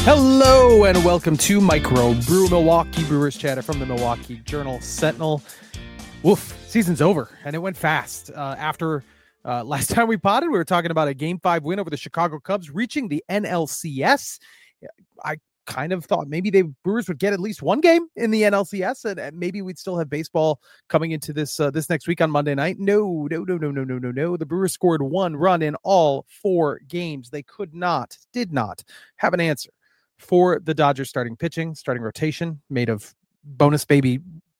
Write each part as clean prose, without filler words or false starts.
Hello and welcome to Micro Brew, Milwaukee Brewers chatter from the Milwaukee Journal Sentinel. Woof, season's over and it went fast. After last time we potted, we were talking about a Game 5 win over the Chicago Cubs, reaching the NLCS. I kind of thought maybe the Brewers would get at least one game in the NLCS, and maybe we'd still have baseball coming into this next week on Monday night. No. The Brewers scored one run in all four games. They did not have an answer for the Dodgers starting rotation made of bonus baby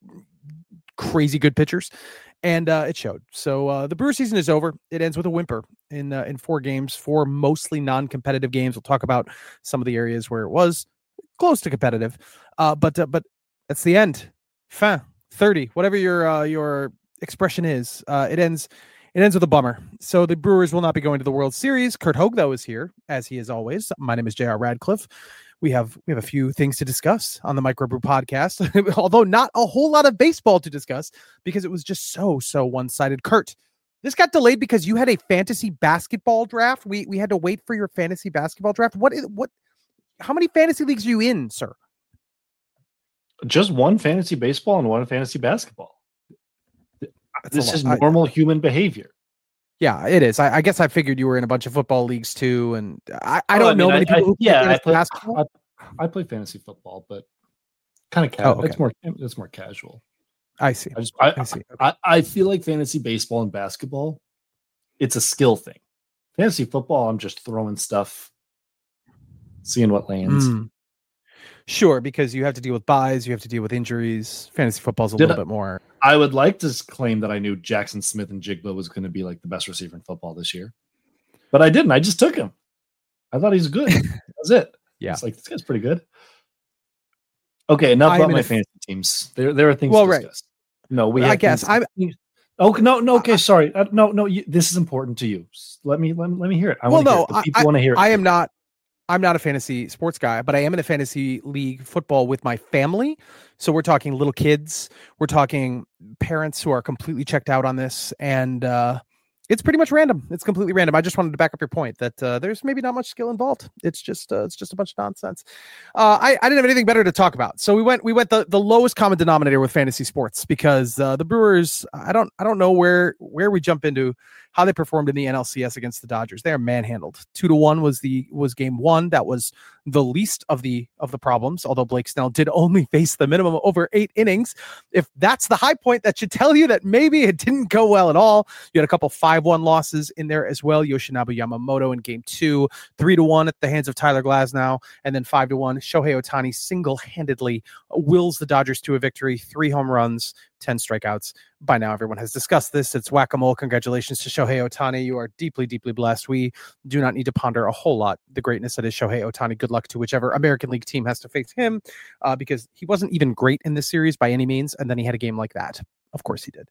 crazy good pitchers, and it showed. So the Brewer season is over. It ends with a whimper in four games, four mostly non-competitive games. We'll talk about some of the areas where it was close to competitive, but that's the end. Fin 30, whatever your expression is. It ends with a bummer. So the Brewers will not be going to the World Series. Curt Hogg, though, is here, as he is always. My name is J.R. Radcliffe. We have a few things to discuss on the Microbrew podcast, although not a whole lot of baseball to discuss because it was just so one-sided. Curt, this got delayed because you had a fantasy basketball draft. We had to wait for your fantasy basketball draft. How many fantasy leagues are you in, sir? Just one fantasy baseball and one fantasy basketball. This is normal human behavior. Yeah, it is. I guess I figured you were in a bunch of football leagues too, and I don't know many people who play basketball. I play fantasy football, but kind of casual. Oh, okay. It's more casual. I see. I see. I feel like fantasy baseball and basketball, it's a skill thing. Fantasy football, I'm just throwing stuff, seeing what lands. Sure, because you have to deal with buys, you have to deal with injuries. Fantasy football is a little bit more. I would like to claim that I knew Jackson Smith and Jigba was going to be like the best receiver in football this year, but I didn't. I just took him. I thought he's good. That's it. Yeah, it's like this guy's pretty good. Okay, enough about my fantasy teams. There are things to discuss. No, we. I guess I'm. Okay, no. Okay, sorry. No. This is important to you. Let me hear it. I want to hear it. I'm not a fantasy sports guy, but I am in a fantasy league football with my family. So we're talking little kids. We're talking parents who are completely checked out on this. And it's pretty much random. It's completely random. I just wanted to back up your point that there's maybe not much skill involved. It's just a bunch of nonsense. I didn't have anything better to talk about. So we went the lowest common denominator with fantasy sports because the Brewers, I don't know where we jump into how they performed in the NLCS against the Dodgers. They are manhandled. 2-1 was game one. That was the least of the problems, although Blake Snell did only face the minimum over 8 innings. If that's the high point, that should tell you that maybe it didn't go well at all. You had a couple 5-1 losses in there as well. Yoshinobu Yamamoto in game 2, 3-1 at the hands of Tyler Glasnow, and then 5-1. Shohei Ohtani single-handedly wills the Dodgers to a victory, 3 home runs, 10 strikeouts. By now, everyone has discussed this. It's whack-a-mole. Congratulations to Shohei Ohtani. You are deeply, deeply blessed. We do not need to ponder a whole lot the greatness that is Shohei Ohtani. Good luck to whichever American League team has to face him because he wasn't even great in this series by any means, and then he had a game like that. Of course he did.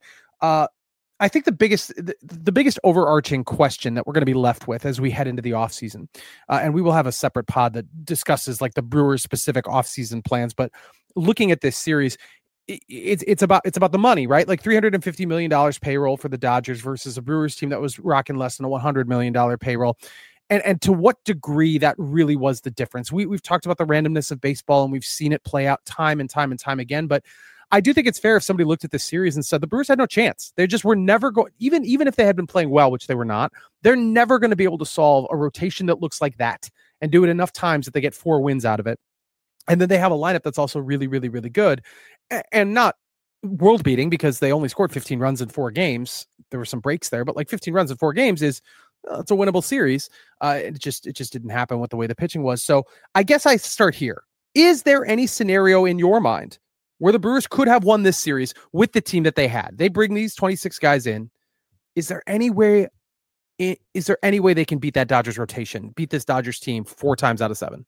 I think the biggest overarching question that we're going to be left with as we head into the offseason, and we will have a separate pod that discusses like the Brewers specific offseason plans, but looking at this series, it's about the money, right? Like $350 million payroll for the Dodgers versus a Brewers team that was rocking less than a $100 million payroll. And to what degree that really was the difference. We've talked about the randomness of baseball and we've seen it play out time and time again. But I do think it's fair if somebody looked at this series and said the Brewers had no chance. They just were never going, even if they had been playing well, which they were not, they're never going to be able to solve a rotation that looks like that and do it enough times that they get 4 wins out of it. And then they have a lineup that's also really, really, really good and not world beating because they only scored 15 runs in 4 games. There were some breaks there, but like 15 runs in 4 games it's a winnable series. It just didn't happen with the way the pitching was. So I guess I start here. Is there any scenario in your mind where the Brewers could have won this series with the team that they had? They bring these 26 guys in. Is there any way they can beat that Dodgers rotation, beat this Dodgers team 4 times out of 7?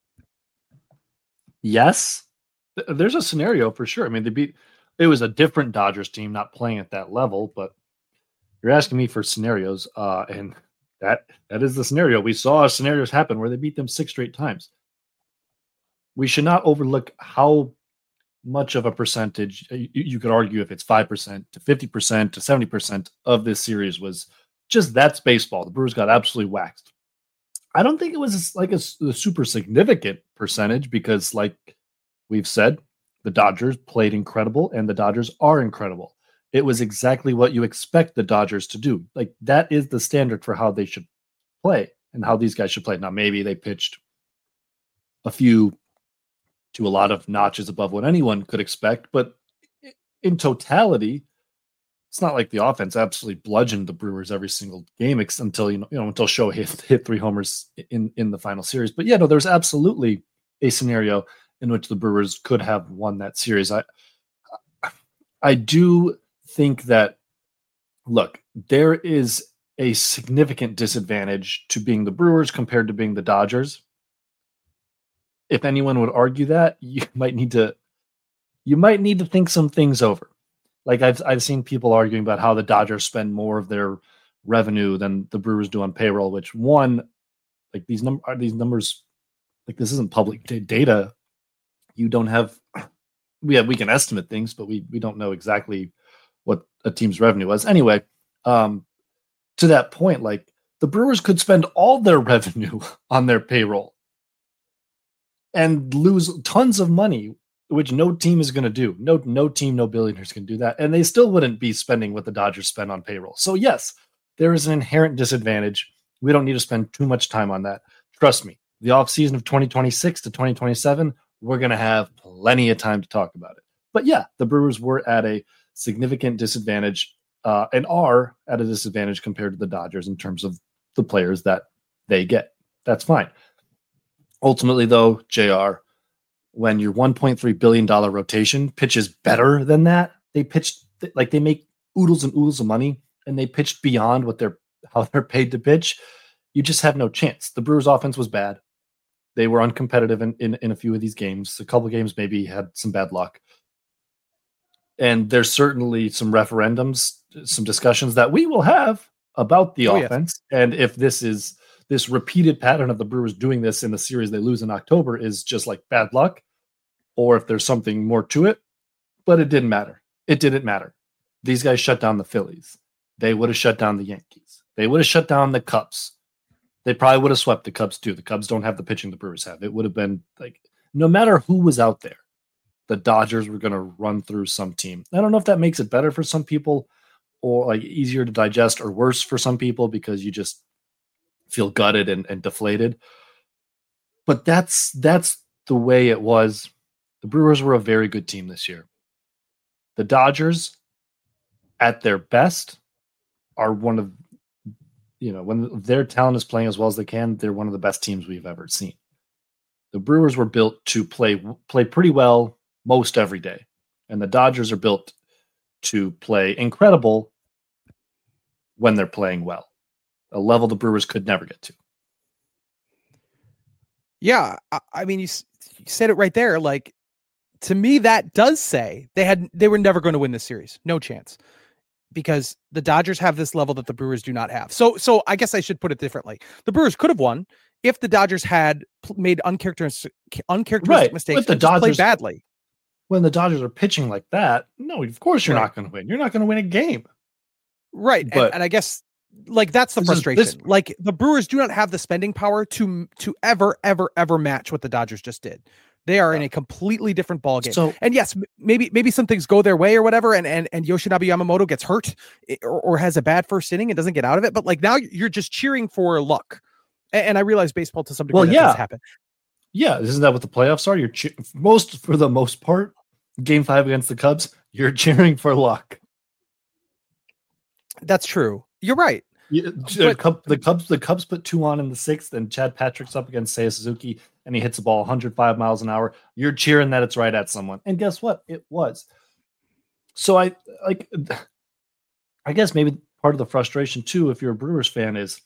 Yes, there's a scenario for sure. I mean, it was a different Dodgers team not playing at that level, but you're asking me for scenarios, and that is the scenario. We saw scenarios happen where they beat them 6 straight times. We should not overlook how much of a percentage you could argue if it's 5% to 50% to 70% of this series was just that's baseball. The Brewers got absolutely waxed. I don't think it was like a super significant percentage because, like we've said, the Dodgers played incredible and the Dodgers are incredible. It was exactly what you expect the Dodgers to do. Like that is the standard for how they should play and how these guys should play. Now, maybe they pitched a few to a lot of notches above what anyone could expect, but in totality, it's not like the offense absolutely bludgeoned the Brewers every single game until until Shohei hit 3 homers in the final series. But yeah, no, there's absolutely a scenario in which the Brewers could have won that series. I do think that, look, there is a significant disadvantage to being the Brewers compared to being the Dodgers. If anyone would argue that, you might need to think some things over. Like I've seen people arguing about how the Dodgers spend more of their revenue than the Brewers do on payroll, which like these numbers, like this isn't public data. You don't have, we can estimate things, but we don't know exactly what a team's revenue was. Anyway, to that point, like the Brewers could spend all their revenue on their payroll and lose tons of money, which no team is going to do. No team, no billionaires can do that. And they still wouldn't be spending what the Dodgers spend on payroll. So yes, there is an inherent disadvantage. We don't need to spend too much time on that. Trust me, the offseason of 2026 to 2027, we're going to have plenty of time to talk about it. But yeah, the Brewers were at a significant disadvantage and are at a disadvantage compared to the Dodgers in terms of the players that they get. That's fine. Ultimately, though, JR, when your $1.3 billion rotation pitches better than that, they make oodles and oodles of money, and they pitched beyond how they're paid to pitch. You just have no chance. The Brewers' offense was bad. They were uncompetitive in a few of these games. A couple games maybe had some bad luck. And there's certainly some referendums, some discussions that we will have about the offense. Yes. And if this repeated pattern of the Brewers doing this in the series they lose in October is just like bad luck, or if there's something more to it, but it didn't matter. It didn't matter. These guys shut down the Phillies. They would have shut down the Yankees. They would have shut down the Cubs. They probably would have swept the Cubs too. The Cubs don't have the pitching the Brewers have. It would have been like, no matter who was out there, the Dodgers were going to run through some team. I don't know if that makes it better for some people or like easier to digest or worse for some people because you just feel gutted and deflated. But that's the way it was. The Brewers were a very good team this year. The Dodgers, at their best, are one of, when their talent is playing as well as they can, they're one of the best teams we've ever seen. The Brewers were built to play pretty well most every day, and the Dodgers are built to play incredible when they're playing well, a level the Brewers could never get to. Yeah, I mean, you said it right there. Like, to me, that does say they were never going to win this series. No chance. Because the Dodgers have this level that the Brewers do not have. So I guess I should put it differently. The Brewers could have won if the Dodgers had made uncharacteristic mistakes and played badly. When the Dodgers are pitching like that, no, of course you're not going to win. You're not going to win a game. Right. But, and I guess like that's the frustration. Like the Brewers do not have the spending power to ever match what the Dodgers just did. They are in a completely different ballgame. So, and yes, maybe some things go their way or whatever, and Yoshinobu Yamamoto gets hurt or has a bad first inning and doesn't get out of it. But like now you're just cheering for luck. And I realize baseball to some degree does happen. Yeah, isn't that what the playoffs are? You're for the most part, Game 5 against the Cubs, you're cheering for luck. That's true. You're right. The Cubs put 2 on in the 6th, and Chad Patrick's up against Seiya Suzuki, and he hits the ball 105 miles an hour. You're cheering that it's right at someone, and guess what? It was. So I guess maybe part of the frustration too, if you're a Brewers fan, is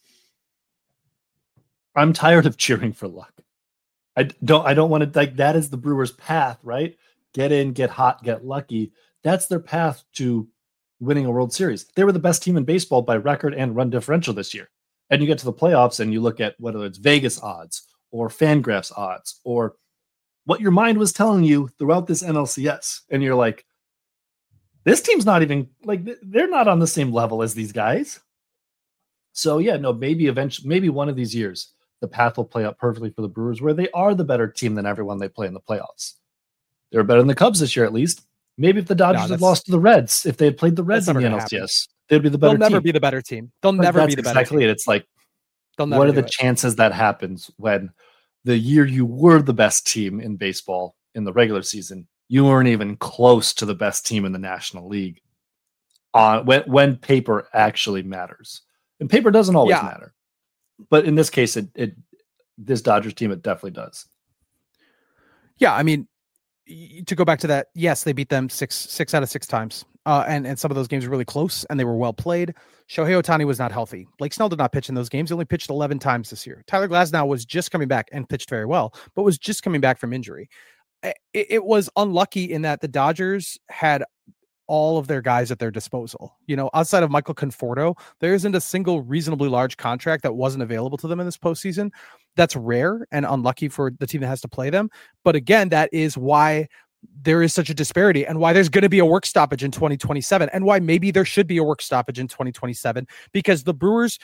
I'm tired of cheering for luck. I don't want to, like, that is the Brewers' path, right? Get in, get hot, get lucky. That's their path to winning a World Series. They were the best team in baseball by record and run differential this year. And you get to the playoffs and you look at whether it's Vegas odds or Fangraphs odds or what your mind was telling you throughout this NLCS. And you're like, this team's not even, like, they're not on the same level as these guys. So yeah, no, maybe one of these years the path will play out perfectly for the Brewers, where they are the better team than everyone they play in the playoffs. They were better than the Cubs this year, at least. Maybe if the Dodgers had lost to the Reds, if they had played the Reds in the NLCS, they'd be the better team. They'll never be the better team. They'll never be the better team. Exactly it. It's like, what are the chances that happens when the year you were the best team in baseball in the regular season, you weren't even close to the best team in the National League when paper actually matters. And paper doesn't always matter. But in this case, this Dodgers team, it definitely does. Yeah, I mean, to go back to that, yes, they beat them six out of 6 times. And some of those games were really close and they were well played. Shohei Ohtani was not healthy. Blake Snell did not pitch in those games. He only pitched 11 times this year. Tyler Glasnow was just coming back and pitched very well, but was just coming back from injury. It was unlucky in that the Dodgers had all of their guys at their disposal. Outside of Michael Conforto, there isn't a single reasonably large contract that wasn't available to them in this postseason. That's rare and unlucky for the team that has to play them. But again, that is why there is such a disparity and why there's going to be a work stoppage in 2027 and why maybe there should be a work stoppage in 2027 because the Brewers,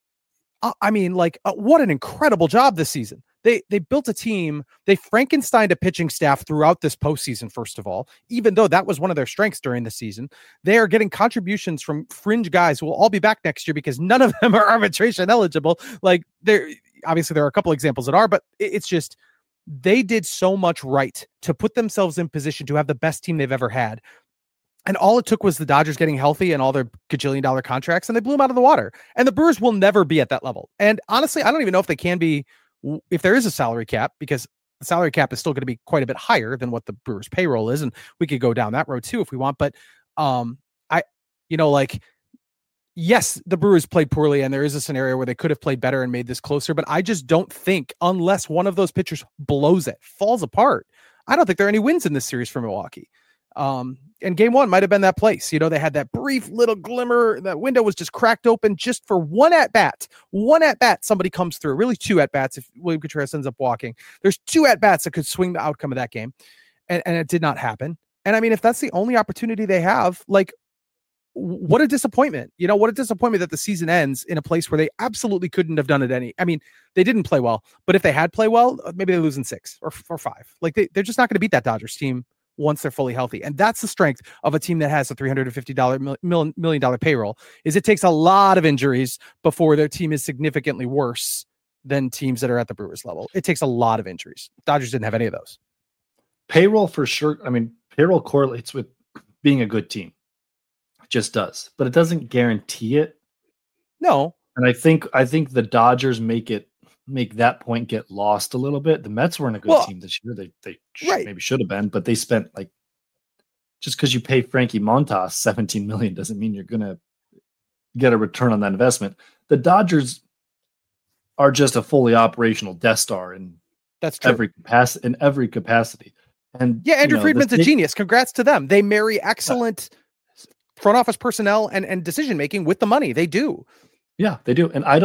what an incredible job this season. They built a team. They Frankensteined a pitching staff throughout this postseason, first of all, even though that was one of their strengths during the season. They are getting contributions from fringe guys who will all be back next year because none of them are arbitration eligible. Obviously, there are a couple examples that are, but it's just they did so much right to put themselves in position to have the best team they've ever had. And all it took was the Dodgers getting healthy and all their gajillion-dollar contracts, and they blew them out of the water. And the Brewers will never be at that level. And honestly, I don't even know if they can be if there is a salary cap, because the salary cap is still going to be quite a bit higher than what the Brewers payroll is. And we could go down that road too, if we want. But yes, the Brewers played poorly and there is a scenario where they could have played better and made this closer, but I just don't think unless one of those pitchers blows it, falls apart, I don't think there are any wins in this series for Milwaukee. And game 1 might've been that place. They had that brief little glimmer. That window was just cracked open just for one at bat. Somebody comes through, really 2 at bats. If William Contreras ends up walking, there's 2 at bats that could swing the outcome of that game. And it did not happen. And I mean, if that's the only opportunity they have, what a disappointment, what a disappointment that the season ends in a place where they absolutely couldn't have done it they didn't play well, but if they had played well, maybe they lose in 6 or 5. They're just not going to beat that Dodgers team once they're fully healthy. And that's the strength of a team that has a $350 million payroll, is it takes a lot of injuries before their team is significantly worse than teams that are at the Brewers level. It takes a lot of injuries. Dodgers didn't have any of those. Payroll for sure. I mean, payroll correlates with being a good team. It just does, but it doesn't guarantee it. No. And I think the Dodgers make that point get lost a little bit. The Mets weren't a good team this year. They maybe should have been, but they spent just because you pay Frankie Montas $17 million doesn't mean you're going to get a return on that investment. The Dodgers are just a fully operational Death Star in every capacity. And Andrew Friedman's a genius. Congrats to them. They marry excellent front office personnel and decision making with the money. They do. Yeah, they do. And I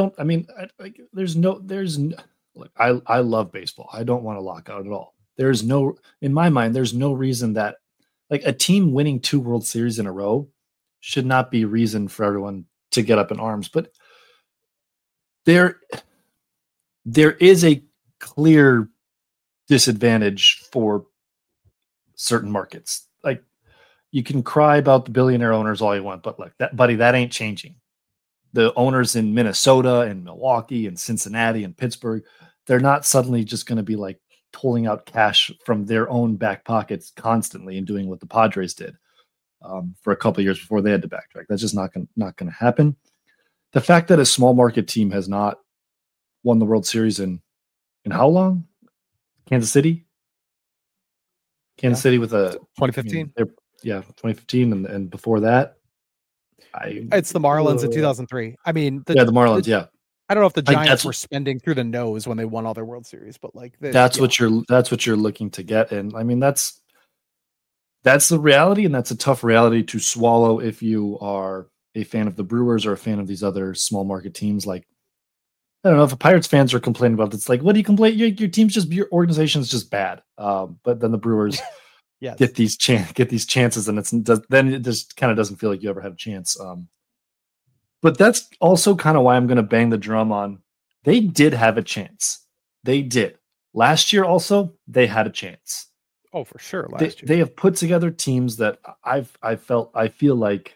love baseball. I don't want to lock out at all. In my mind, there's no reason that a team winning 2 World Series in a row should not be reason for everyone to get up in arms. But there is a clear disadvantage for certain markets. You can cry about the billionaire owners all you want, but that ain't changing. The owners in Minnesota and Milwaukee and Cincinnati and Pittsburgh, they're not suddenly just going to be pulling out cash from their own back pockets constantly and doing what the Padres did for a couple of years before they had to backtrack. That's just not going to happen. The fact that a small market team has not won the World Series in how long? Kansas City with a 2015. 2015 and before that. It's the Marlins in 2003. I mean, the Marlins. I don't know if the Giants were spending through the nose when they won all their World Series, but that's what you're looking to get. And I mean, that's the reality, and that's a tough reality to swallow if you are a fan of the Brewers or a fan of these other small market teams. I don't know if the Pirates fans are complaining about this. What do you complain? Your organization's just bad. But then the Brewers get these chances, and then it just kind of doesn't feel like you ever had a chance. But that's also kind of why I'm going to bang the drum on They did have a chance. They did. Last year also, they had a chance. Oh, for sure. Last year. They have put together teams that I feel like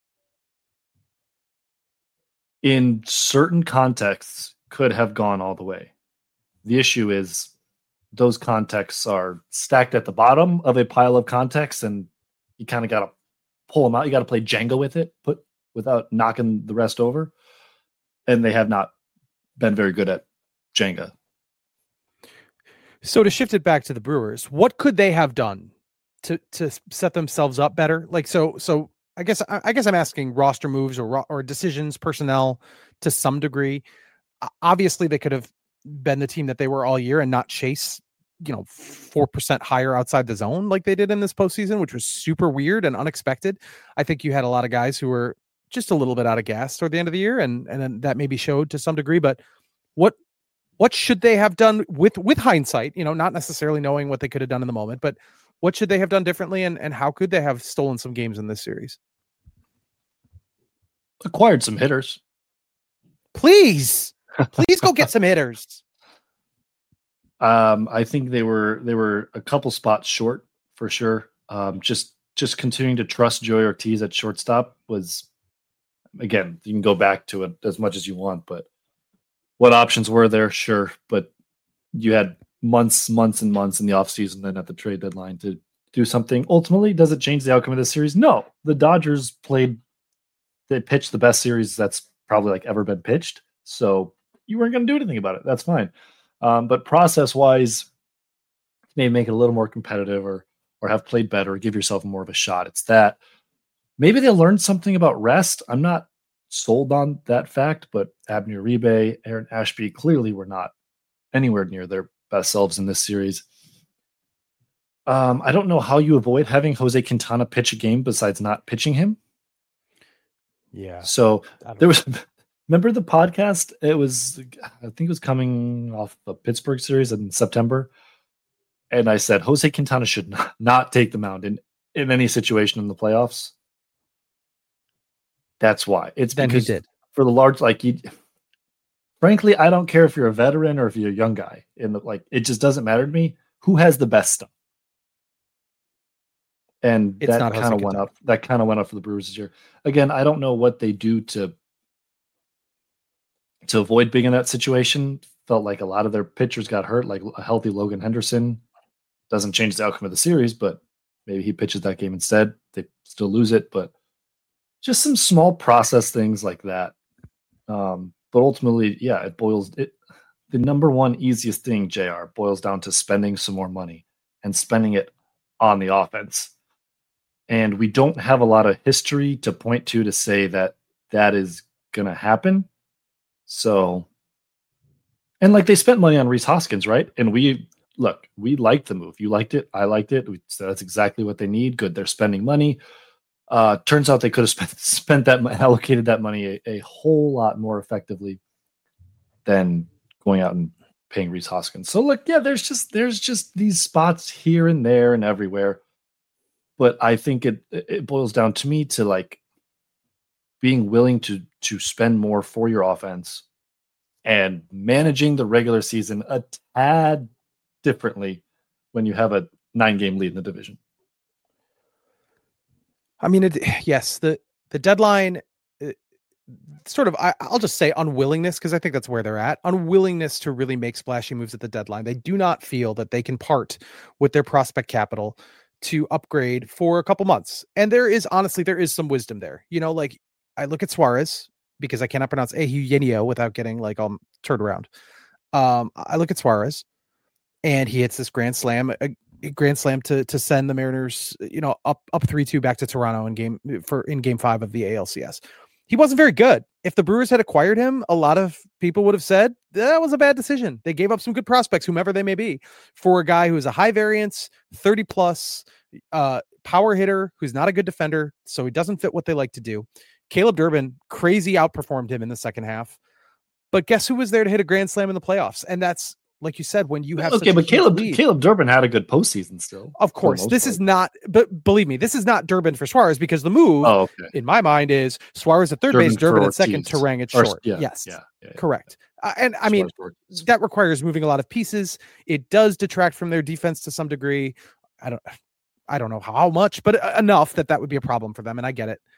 in certain contexts could have gone all the way. The issue is those contexts are stacked at the bottom of a pile of contexts, and you kind of got to pull them out. You got to play Jenga with it, without knocking the rest over. And they have not been very good at Jenga. So to shift it back to the Brewers, what could they have done to set themselves up better? Like, so I guess I'm asking roster moves or decisions, personnel to some degree. Obviously they could have been the team that they were all year and not chase, 4% higher outside the zone like they did in this postseason, which was super weird and unexpected. I think you had a lot of guys who were just a little bit out of gas toward the end of the year, and then that maybe showed to some degree. But what should they have done with hindsight? Not necessarily knowing what they could have done in the moment, but what should they have done differently, and how could they have stolen some games in this series? Acquired some hitters. Please go get some hitters. I think they were a couple spots short for sure. Just continuing to trust Joey Ortiz at shortstop was, again, you can go back to it as much as you want, but what options were there? Sure. But you had months and months in the offseason and at the trade deadline to do something. Ultimately, does it change the outcome of this series? No. The Dodgers they pitched the best series that's probably like ever been pitched. So you weren't going to do anything about it. That's fine. But process-wise, maybe make it a little more competitive or have played better, or give yourself more of a shot. It's that. Maybe they learned something about rest. I'm not sold on that fact, but Abner Uribe, Aaron Ashby clearly were not anywhere near their best selves in this series. I don't know how you avoid having Jose Quintana pitch a game besides not pitching him. Yeah. So there was... Remember the podcast? I think it was coming off the Pittsburgh series in September. And I said, Jose Quintana should not take the mound in any situation in the playoffs. That's why. It's then because he did. For the large, frankly, I don't care if you're a veteran or if you're a young guy. It just doesn't matter to me who has the best stuff. And it's that kind of went up. That kind of went up for the Brewers this year. Again, I don't know what they do to avoid being in that situation. Felt like a lot of their pitchers got hurt, like a healthy Logan Henderson. Doesn't change the outcome of the series, but maybe he pitches that game instead. They still lose it, but just some small process things like that. But ultimately, yeah, the number one easiest thing, JR, boils down to spending some more money and spending it on the offense. And we don't have a lot of history to point to say that is going to happen. So, and they spent money on Rhys Hoskins, right? And we liked the move. You liked it. I liked it. We said that's exactly what they need. Good. They're spending money. Turns out they could have allocated that money a whole lot more effectively than going out and paying Rhys Hoskins. So there's just these spots here and there and everywhere. But I think it boils down to me to being willing to spend more for your offense and managing the regular season a tad differently when you have a 9-game lead in the division. I mean, yes, the deadline sort of, I'll just say unwillingness, because I think that's where they're at. Unwillingness to really make splashy moves at the deadline. They do not feel that they can part with their prospect capital to upgrade for a couple months. And there is some wisdom there. I look at Suarez, because I cannot pronounce Eugenio without getting turned around. I look at Suarez, and he hits this grand slam to send the Mariners, up 3-2 back to Toronto in game 5 of the ALCS. He wasn't very good. If the Brewers had acquired him, a lot of people would have said that was a bad decision. They gave up some good prospects, whomever they may be, for a guy who is a high variance, 30 plus power hitter, who's not a good defender. So he doesn't fit what they like to do. Caleb Durbin crazy outperformed him in the second half, but guess who was there to hit a grand slam in the playoffs? And that's, like you said, when you have but Caleb Durbin had a good postseason still. Of course, this is not, but believe me, this is not Durbin for Suarez, because the move in my mind is Suarez at third base, Durbin at second, Turang at short. Yes, correct. And I mean, that requires moving a lot of pieces. It does detract from their defense to some degree. I don't know how much, but enough that would be a problem for them. And I get it.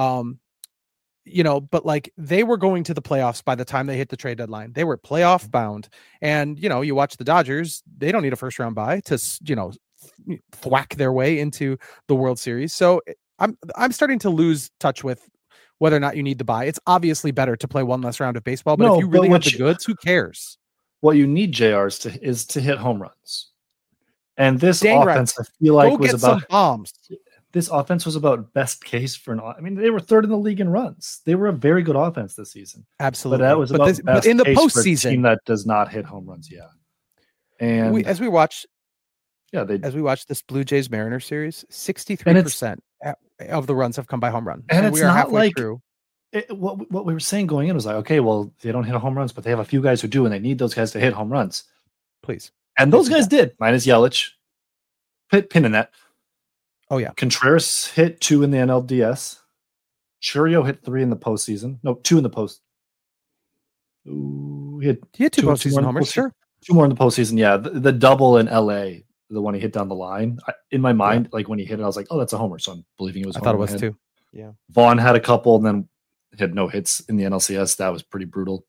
But like they were going to the playoffs by the time they hit the trade deadline. They were playoff bound. And, you watch the Dodgers, they don't need a first round bye to, thwack their way into the World Series. So I'm starting to lose touch with whether or not you need to buy. It's obviously better to play one less round of baseball, but if you really have the goods, who cares? What you need, JR, is to hit home runs. And this offense, I feel like, was about bombs. This offense was about best case for they were third in the league in runs. They were a very good offense this season. Absolutely. But that was but in the postseason, team that does not hit home runs. Yeah. And as we watch this Blue Jays Mariners series, 63% of the runs have come by home run. And we are halfway through. What we were saying going in was like, okay, well, they don't hit home runs, but they have a few guys who do, and they need those guys to hit home runs. Please. And those guys did, minus Yelich. Pin in that. Oh, yeah. Contreras hit 2 in the NLDS. Churio hit 3 in the postseason. No, 2 in the post. Ooh, he had 2 postseason homers, sure. 2 more in the postseason, yeah. The double in LA, the one he hit down the line. In my mind, like when he hit it, I was like, oh, that's a homer. So I'm believing it was a homer. I thought it was too. Yeah. Vaughn had a couple and then had no hits in the NLCS. That was pretty brutal.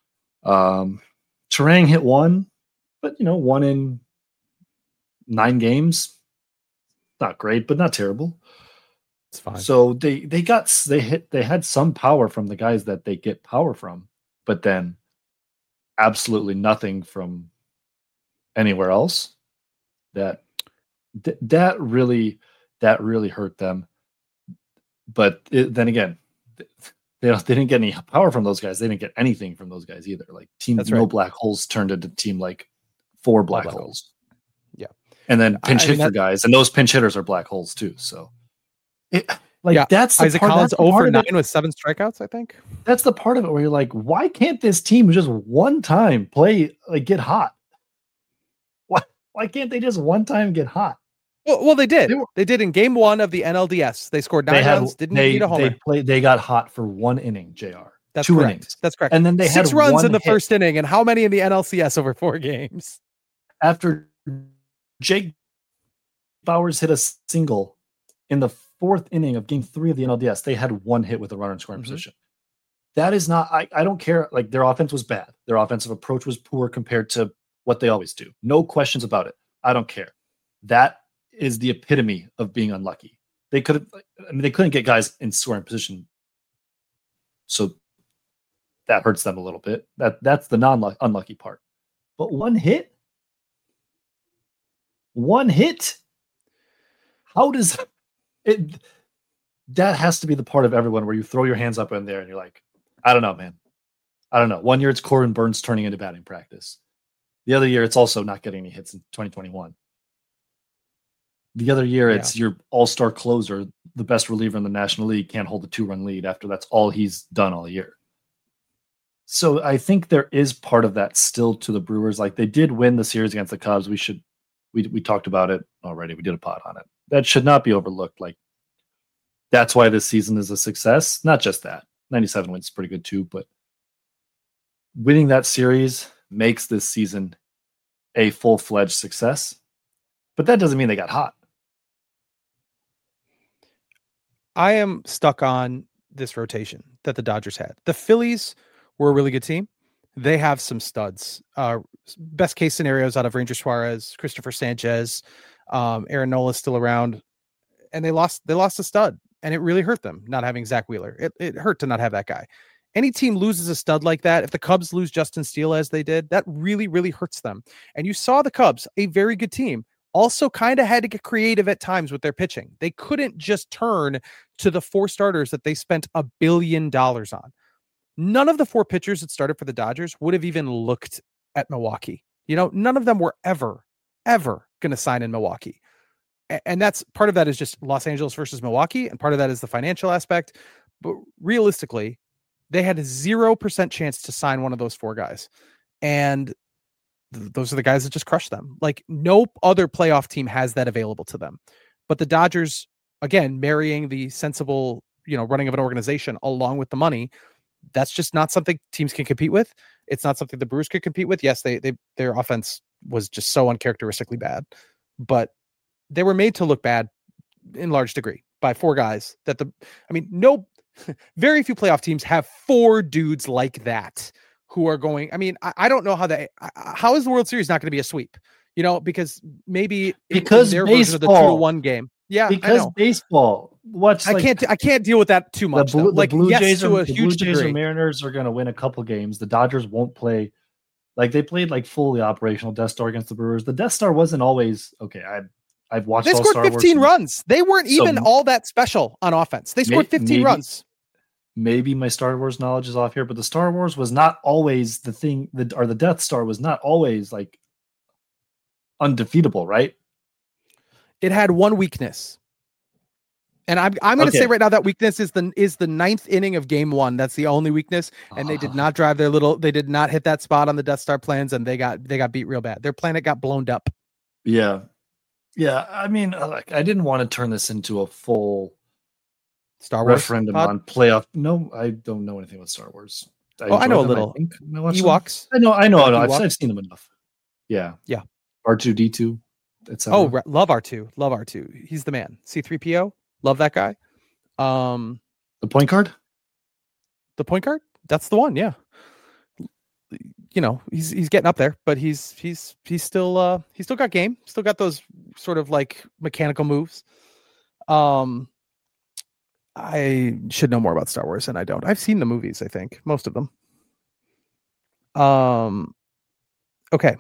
Turang hit 1, but 1 in 9 games. Not great, but not terrible. It's fine. So they had some power from the guys that they get power from, but then absolutely nothing from anywhere else. That really hurt them. But then again, they didn't get any power from those guys. They didn't get anything from those guys either. Like black holes turned into team like 4 black holes. Yeah. And then pinch hit for guys, and those pinch hitters are black holes too. So, that's Isaac Collins 0 for 9 with 7 strikeouts. I think that's the part of it where you're like, why can't this team just one time get hot? Why can't they just one time get hot? Well, they did. They did in game 1 of the NLDS. They scored 9 runs. Didn't need a homer. They got hot for 1 inning. JR. That's 2 correct. innings. That's correct. And then they 6 had runs in the hit. first inning, and how many in the NLCS over 4 games? After Jake Bauers hit a single in the 4th inning of game 3 of the NLDS, they had 1 hit with a runner in scoring position. That is not, I don't care. Like, their offense was bad. Their offensive approach was poor compared to what they always do. No questions about it. I don't care. That is the epitome of being unlucky. They couldn't get guys in scoring position. So that hurts them a little bit. That's the unlucky part. But 1 hit? How does it? That has to be the part of everyone where you throw your hands up in there and you're like, I don't know, man. I don't know. 1 year it's Corbin Burns turning into batting practice. The other year it's also not getting any hits in 2021. The other year it's your all-star closer, the best reliever in the National League, can't hold a 2-run lead after that's all he's done all year. So I think there is part of that still to the Brewers. Like, they did win the series against the Cubs. We talked about it already. We did a pod on it. That should not be overlooked. Like, that's why this season is a success. Not just that. 97 wins is pretty good too, but winning that series makes this season a full-fledged success. But that doesn't mean they got hot. I am stuck on this rotation that the Dodgers had. The Phillies were a really good team. They have some studs. Best case scenarios out of Ranger Suarez, Christopher Sanchez, Aaron Nola's still around, and they lost a stud, and it really hurt them not having Zach Wheeler. It hurt to not have that guy. Any team loses a stud like that. If the Cubs lose Justin Steele as they did, that really, really hurts them. And you saw the Cubs, a very good team, also kind of had to get creative at times with their pitching. They couldn't just turn to the 4 starters that they spent $1 billion on. None of the 4 pitchers that started for the Dodgers would have even looked at Milwaukee. None of them were ever going to sign in Milwaukee. And that's part of that is just Los Angeles versus Milwaukee. And part of that is the financial aspect. But realistically, they had a 0% chance to sign one of those 4 guys. And those are the guys that just crush them. Like, no other playoff team has that available to them. But the Dodgers, again, marrying the sensible, running of an organization along with the money, that's just not something teams can compete with. It's not something the Brewers could compete with. Yes, their offense was just so uncharacteristically bad, but they were made to look bad in large degree by four guys very few playoff teams have four dudes like that who are going. I mean, I don't know how is the World Series not going to be a sweep? Because maybe because in their version of the 2-1 game. Yeah, because baseball. I can't deal with that too much. The Blue Jays to a huge degree. Or Mariners are going to win a couple games. The Dodgers won't play. Like they played like fully operational Death Star against the Brewers. The Death Star wasn't always okay. I've watched. They scored 15 runs. They weren't even all that special on offense. They scored 15 runs. Maybe my Star Wars knowledge is off here, but the Star Wars was not always the thing or the Death Star was not always like undefeatable, right? It had one weakness. And I'm going to say right now that weakness is the ninth inning of game one. That's the only weakness. And they did not drive they did not hit that spot on the Death Star plans, and they got beat real bad. Their planet got blown up. Yeah. Yeah. I mean, I didn't want to turn this into a full Star Wars referendum on playoff. No, I don't know anything about Star Wars. I know a little. Ewoks. I know. I've seen them enough. Yeah. Yeah. R2D2. Oh, love R2. Love R2. He's the man. C3PO. Love that guy. The point guard? The point guard? That's the one, yeah. He's getting up there, but he's still got game. Still got those sort of like mechanical moves. I should know more about Star Wars, and I don't. I've seen the movies, I think. Most of them. Okay.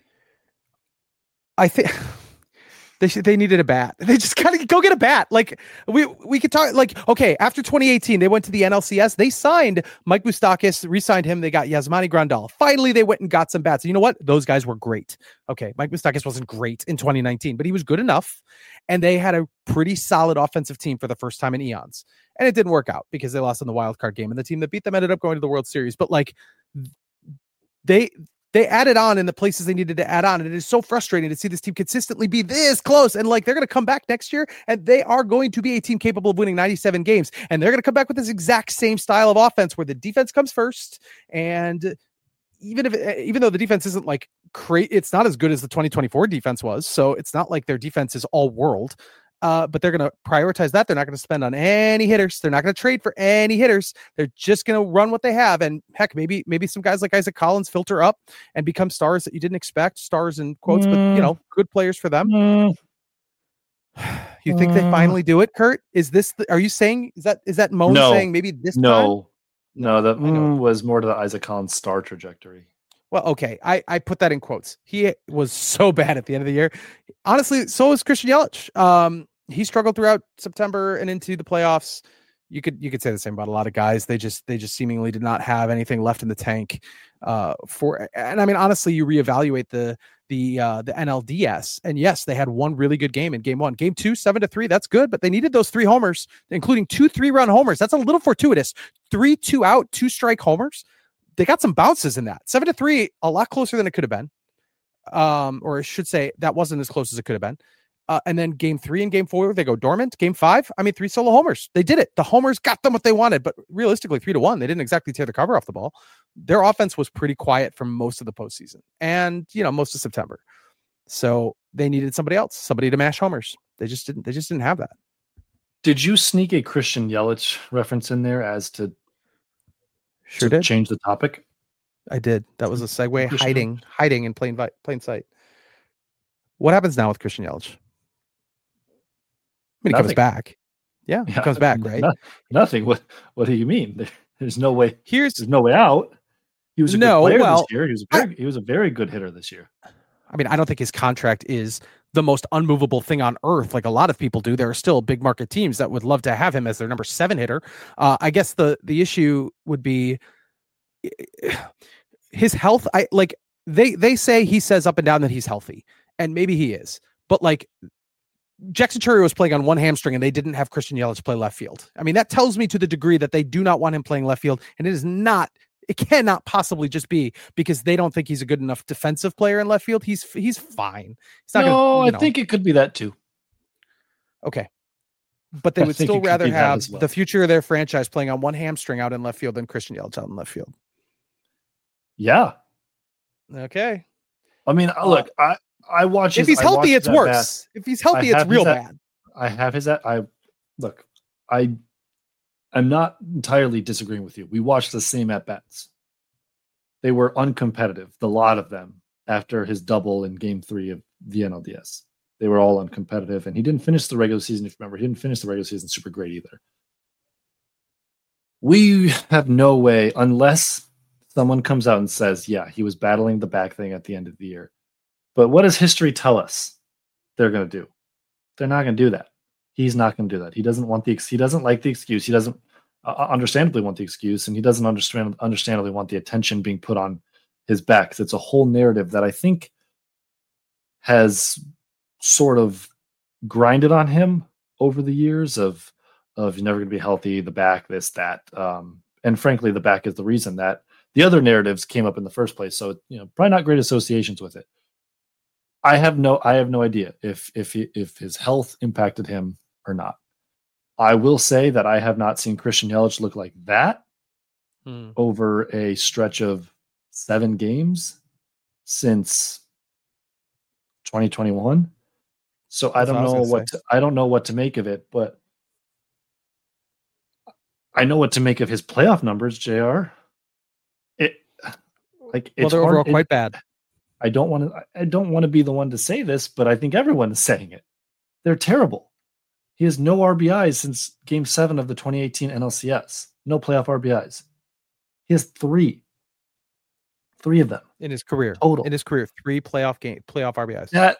I think they needed a bat. They just gotta go get a bat. Like we could talk. Like, okay, after 2018, they went to the NLCS. They signed Mike Moustakas, re-signed him. They got Yasmani Grandal. Finally, they went and got some bats. You know what? Those guys were great. Okay, Mike Moustakas wasn't great in 2019, but he was good enough. And they had a pretty solid offensive team for the first time in eons. And it didn't work out because they lost in the wild card game. And the team that beat them ended up going to the World Series. But like they added on in the places they needed to add on. And it is so frustrating to see this team consistently be this close. And like, they're going to come back next year and they are going to be a team capable of winning 97 games. And they're going to come back with this exact same style of offense where the defense comes first. And even though the defense isn't like it's not as good as the 2024 defense was. So it's not like their defense is all world. But they're going to prioritize that. They're not going to spend on any hitters. They're not going to trade for any hitters. They're just going to run what they have. And heck, maybe some guys like Isaac Collins filter up and become stars that you didn't expect. Stars in quotes, but good players for them. You think they finally do it, Kurt? Are you saying, is that Moan saying maybe this time? No, that was more to the Isaac Collins star trajectory. Well, okay. I put that in quotes. He was so bad at the end of the year. Honestly, so was Christian Yelich. He struggled throughout September and into the playoffs. You could say the same about a lot of guys. They just seemingly did not have anything left in the tank. And I mean, honestly, you reevaluate the NLDS, and yes, they had one really good game in game one. Game two, 7-3. That's good, but they needed those 3 homers, including 2 3-run homers. That's a little fortuitous. 3 2-out, 2-strike homers. They got some bounces in that. 7-3, a lot closer than it could have been. Or I should say that wasn't as close as it could have been. And then game 3 and game 4, they go dormant. Game 5, 3 solo homers. They did it. The homers got them what they wanted, but realistically 3-1, they didn't exactly tear the cover off the ball. Their offense was pretty quiet for most of the postseason and, most of September. So they needed somebody else, somebody to mash homers. They just didn't have that. Did you sneak a Christian Yelich reference in there as to did change the topic? I did. That was a segue hiding in plain sight. What happens now with Christian Yelich? He comes back. Yeah, he comes back, right? Nothing. What do you mean? There's no way. There's no way out. He was a good player this year. He was a very good hitter this year. I mean, I don't think his contract is the most unmovable thing on earth, like a lot of people do. There are still big market teams that would love to have him as their number 7 hitter. I guess the issue would be his health. They say he says up and down that he's healthy, and maybe he is, but like Jackson Chury was playing on one hamstring and they didn't have Christian Yelich play left field. I mean, that tells me to the degree that they do not want him playing left field, and it cannot possibly just be because they don't think he's a good enough defensive player in left field. He's fine. I think it could be that too. Okay. but they I would think still it could rather be that have as well. the future of their franchise playing on one hamstring out in left field than Christian Yelich out in left field. Yeah. Okay. I mean, look, I watch if his. he's healthy, it's worse. Bats. If he's healthy, it's real bad. I have his. I'm not entirely disagreeing with you. We watched the same at bats. They were uncompetitive, the lot of them, after his double in Game 3 of the NLDS. They were all uncompetitive, and he didn't finish the regular season. If you remember, he didn't finish the regular season super great either. We have no way, unless someone comes out and says, yeah, he was battling the back thing at the end of the year. But what does history tell us they're going to do? They're not going to do that. He's not going to do that. He doesn't want he doesn't like the excuse. He doesn't understandably want the excuse, and he doesn't understandably want the attention being put on his back. It's a whole narrative that I think has sort of grinded on him over the years of you're never going to be healthy, the back, this, that. And frankly, the back is the reason that the other narratives came up in the first place. So, probably not great associations with it. I have no idea if his health impacted him or not. I will say that I have not seen Christian Yelich look like that over a stretch of 7 games since 2021. So I don't know what to make of it, but I know what to make of his playoff numbers, JR. They're overall quite bad. I don't want to be the one to say this, but I think everyone is saying it. They're terrible. He has no RBIs since Game 7 of the 2018 NLCS. No playoff RBIs. He has 3 of them in his career. Total. In his career, 3 playoff RBIs. That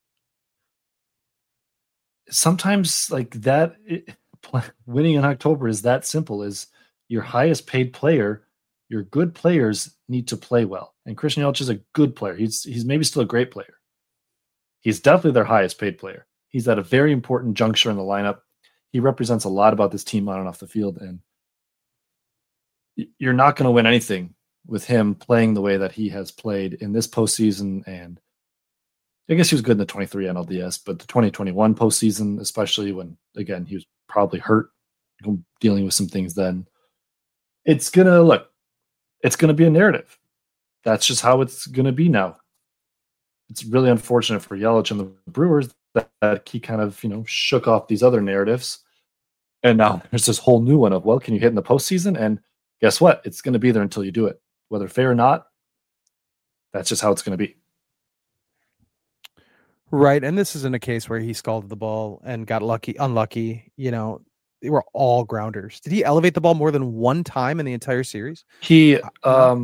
sometimes winning in October is that simple. Is your highest paid player. Your good players need to play well. And Christian Yelich is a good player. He's maybe still a great player. He's definitely their highest paid player. He's at a very important juncture in the lineup. He represents a lot about this team on and off the field. And you're not going to win anything with him playing the way that he has played in this postseason. And I guess he was good in the 23 NLDS, but the 2021 postseason, especially when, again, he was probably hurt, dealing with some things then. It's going to be a narrative. That's just how it's going to be now. It's really unfortunate for Yelich and the Brewers that he kind of, shook off these other narratives. And now there's this whole new one of, well, can you hit in the postseason? And guess what? It's going to be there until you do it. Whether fair or not, that's just how it's going to be. Right. And this isn't a case where he scalded the ball and got unlucky. They were all grounders. Did he elevate the ball more than one time in the entire series? He hit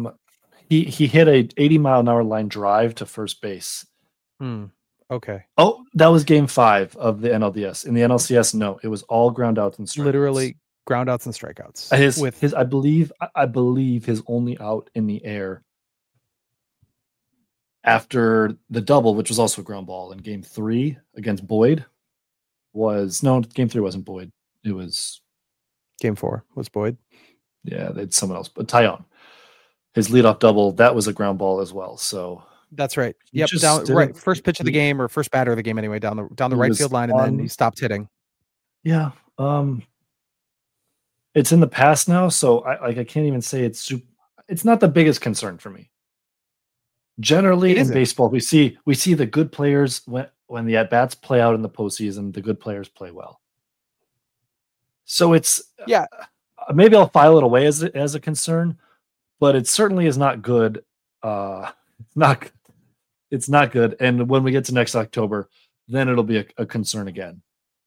a 80-mile-an-hour line drive to first base. Okay. Oh, that was Game 5 of the NLDS. In the NLCS, no, it was all ground outs and strikeouts. Literally ground outs and strikeouts. I believe his only out in the air after the double, which was also a ground ball in Game 3 against Boyd, Game 3 wasn't Boyd. It was Game 4 was Boyd. Yeah, they had someone else, but Taillon. His leadoff double, that was a ground ball as well. So that's right. Yep, first pitch of the game, or first batter of the game anyway, down the right field line, and then he stopped hitting. Yeah. It's in the past now, so I can't even say it's not the biggest concern for me. Generally in baseball, we see the good players when the at-bats play out in the postseason, the good players play well. So maybe I'll file it away as a concern, but it certainly is not good. It's not good. And when we get to next October, then it'll be a concern again.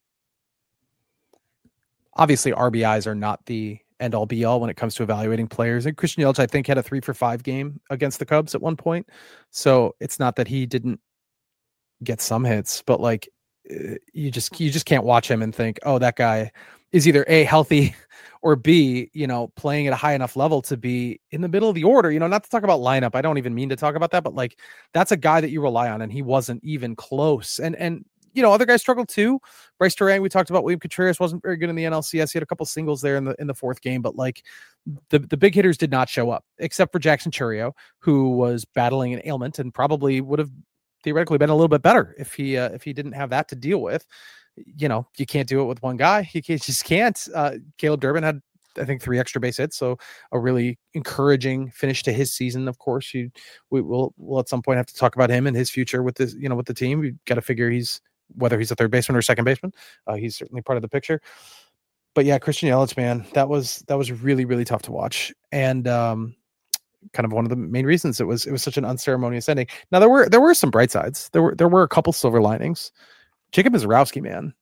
Obviously, RBIs are not the end-all be-all when it comes to evaluating players. And Christian Yelich, I think, had a 3-for-5 game against the Cubs at one point. So it's not that he didn't get some hits, but you just can't watch him and think, oh, that guy is either A, healthy, or B, playing at a high enough level to be in the middle of the order. Not to talk about lineup. I don't even mean to talk about that, but that's a guy that you rely on, and he wasn't even close. And other guys struggled too. Bryce Turang, we talked about. William Contreras wasn't very good in the NLCS. He had a couple singles there in the fourth game, but the big hitters did not show up, except for Jackson Chourio, who was battling an ailment and probably would have theoretically been a little bit better if he didn't have that to deal with. you can't do it with one guy. Just can't. Caleb Durbin had, I think, 3 extra base hits, so a really encouraging finish to his season. Of course, we'll at some point have to talk about him and his future with this, with the team. We got to figure whether he's a third baseman or second baseman. He's certainly part of the picture. But yeah, Christian Yelich, man, that was really, really tough to watch, and kind of one of the main reasons it was such an unceremonious ending. Now there were some bright sides. There were a couple silver linings. Jacob Misiorowski, man,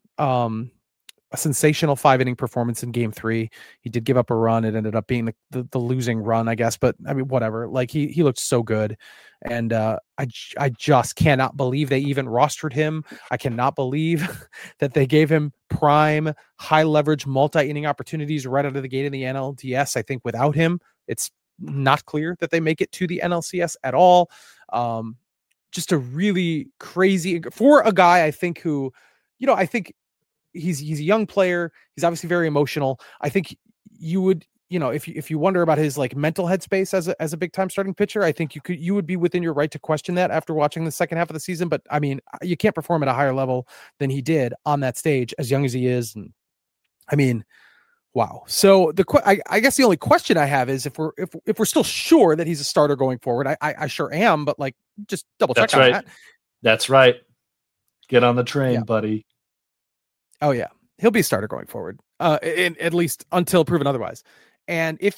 a sensational 5-inning performance in Game 3. He did give up a run. It ended up being the losing run, I guess. But I mean, whatever. Like he looked so good, and I just cannot believe they even rostered him. I cannot believe that they gave him prime, high leverage, multi-inning opportunities right out of the gate in the NLDS. I think without him, it's not clear that they make it to the NLCS at all. Just a really crazy for a guy, I think, who, I think he's a young player. He's obviously very emotional. I think you would, if you wonder about his like mental headspace as a big time starting pitcher, I think you would be within your right to question that after watching the second half of the season. But I mean, you can't perform at a higher level than he did on that stage, as young as he is. And I mean, wow. So I guess the only question I have is if we're still sure that he's a starter going forward. I sure am, but like just double check on that. That's right. Get on the train, buddy. Oh yeah, he'll be a starter going forward. At least until proven otherwise. And it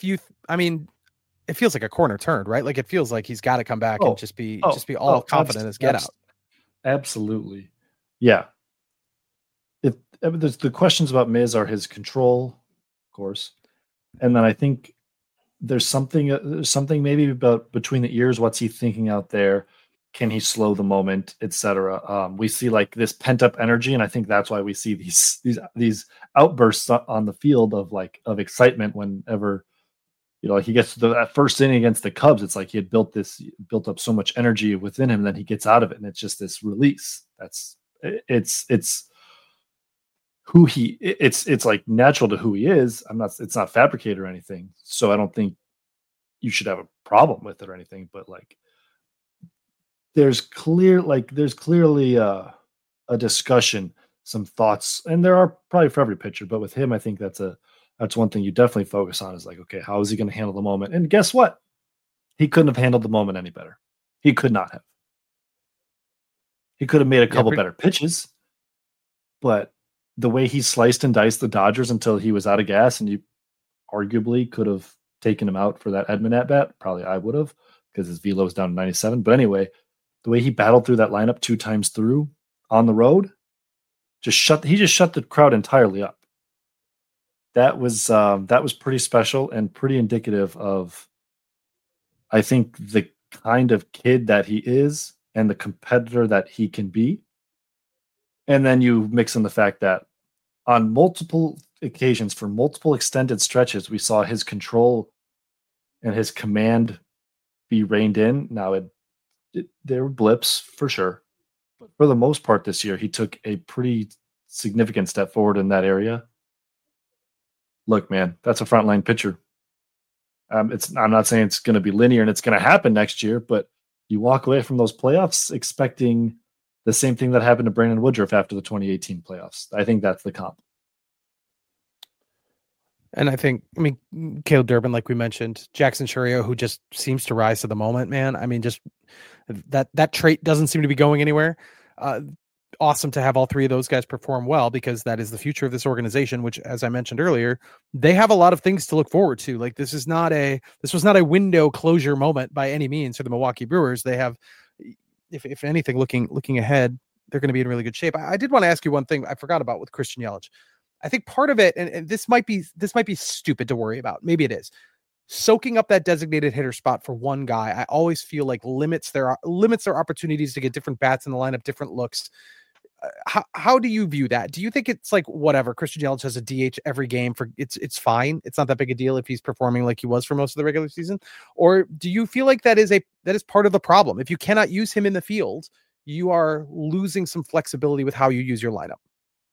feels like a corner turned, right? Like it feels like he's got to come back and just be all confident as get out. Absolutely, yeah. There's the questions about Miz are his control, of course, and then I think there's something maybe about between the ears. What's he thinking out there? Can he slow the moment, etc.? We see like this pent up energy, and I think that's why we see these outbursts on the field of excitement whenever he gets to that first inning against the Cubs. It's like he had built up so much energy within him, and then he gets out of it, and it's just this release. It's who he. It's like natural to who he is. It's not fabricated or anything. So I don't think you should have a problem with it or anything. But like. There's clearly a discussion, some thoughts, and there are probably for every pitcher, but with him, I think that's one thing you definitely focus on is like, okay, how is he going to handle the moment? And guess what? He couldn't have handled the moment any better. He could not have. He could have made a couple better pitches, but the way he sliced and diced the Dodgers until he was out of gas, and you arguably could have taken him out for that Edman at bat. Probably I would have, because his velo was down to 97. But anyway, the way he battled through that lineup 2 times through on the road, he just shut the crowd entirely up. That was pretty special and pretty indicative of, I think, the kind of kid that he is and the competitor that he can be. And then you mix in the fact that on multiple occasions for multiple extended stretches, we saw his control and his command be reined in. Now there were blips for sure, but for the most part this year, he took a pretty significant step forward in that area. Look, man, that's a frontline pitcher. I'm not saying it's going to be linear and it's going to happen next year, but you walk away from those playoffs expecting the same thing that happened to Brandon Woodruff after the 2018 playoffs. I think that's the comp. And I mean, Caleb Durbin, like we mentioned, Jackson Chourio, who just seems to rise to the moment, man. I mean, just that trait doesn't seem to be going anywhere. Awesome to have all 3 of those guys perform well, because that is the future of this organization, which, as I mentioned earlier, they have a lot of things to look forward to. Like this was not a window closure moment by any means for the Milwaukee Brewers. They have, if anything, looking ahead, they're going to be in really good shape. I did want to ask you one thing I forgot about with Christian Yelich. I think part of it, and this might be stupid to worry about. Maybe it is. Soaking up that designated hitter spot for one guy, I always feel like limits their opportunities to get different bats in the lineup, different looks. How do you view that? Do you think it's like whatever? Christian Yelich has a DH every game for it's fine. It's not that big a deal if he's performing like he was for most of the regular season, or do you feel like that is part of the problem? If you cannot use him in the field, you are losing some flexibility with how you use your lineup.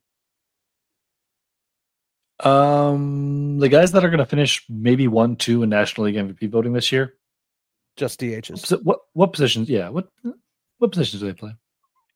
The guys that are going to finish maybe 1-2 in National League MVP voting this year, just DHs. What positions? Yeah, what positions do they play?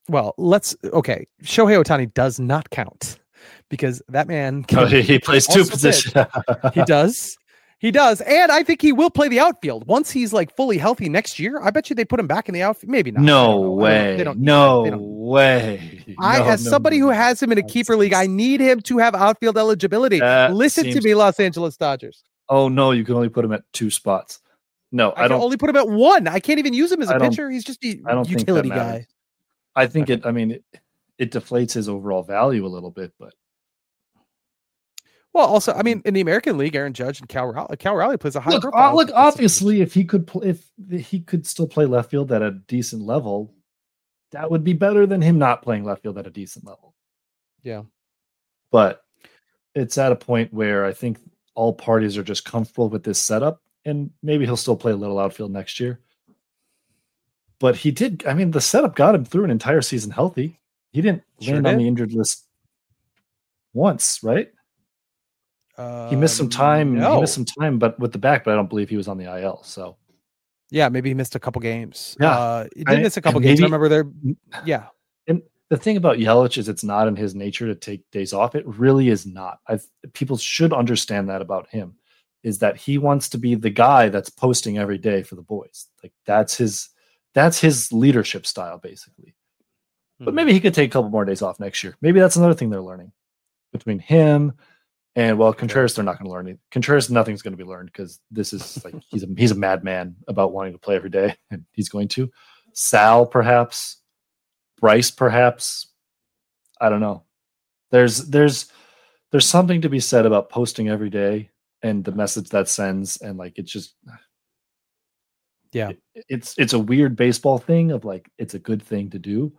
Well, okay. Shohei Ohtani does not count because that man he plays two positions. He does. He does. And I think he will play the outfield once he's like fully healthy next year. I bet you they put him back in the outfield. Maybe not. No way. No way. As somebody who has him in a keeper league, I need him to have outfield eligibility. Listen to me, Los Angeles Dodgers. Oh, no, you can only put him at 2 spots. No, I don't. Only put him at 1. I can't even use him as a pitcher. He's just a utility guy. I think it deflates his overall value a little bit, but. Well, also, I mean, in the American League, Aaron Judge and Cal Raleigh plays a high profile. Look, obviously, if he could still play left field at a decent level, that would be better than him not playing left field at a decent level. Yeah. But it's at a point where I think all parties are just comfortable with this setup, and maybe he'll still play a little outfield next year. But the setup got him through an entire season healthy. He didn't land on the injured list once, right? He missed some time. No. He missed some time, but with the back. But I don't believe he was on the IL. So, yeah, maybe he missed a couple games. Yeah, he did miss a couple games. I remember there. Yeah, and the thing about Yelich is it's not in his nature to take days off. It really is not. People should understand that about him, is that he wants to be the guy that's posting every day for the boys. Like that's his leadership style, basically. But maybe he could take a couple more days off next year. Maybe that's another thing they're learning between him. And Contreras, they're not going to learn it. Contreras, nothing's going to be learned because this is like he's a madman about wanting to play every day, and he's going to. Sal, perhaps. Bryce, perhaps. I don't know. There's something to be said about posting every day and the message that sends, and like it's just, yeah, it's a weird baseball thing of like it's a good thing to do,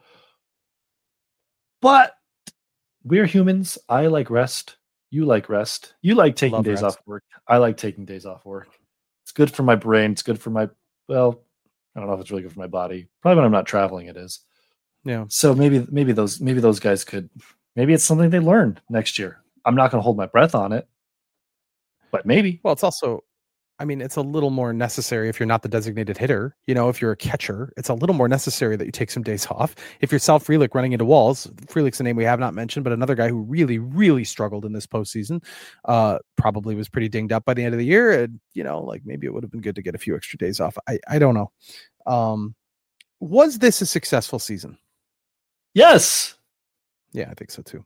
but we're humans. I like rest. You like rest. You like taking days off work. I like taking days off work. It's good for my brain. It's good for I don't know if it's really good for my body. Probably when I'm not traveling, it is. Yeah. So maybe those guys could, maybe it's something they learn next year. I'm not going to hold my breath on it, but maybe. Well, it's also, I mean, it's a little more necessary if you're not the designated hitter. If you're a catcher, it's a little more necessary that you take some days off. If you're Sal Frelick running into walls, Frelick's a name we have not mentioned, but another guy who really, really struggled in this postseason, probably was pretty dinged up by the end of the year. And, like maybe it would have been good to get a few extra days off. I don't know. Was this a successful season? Yes. Yeah, I think so too.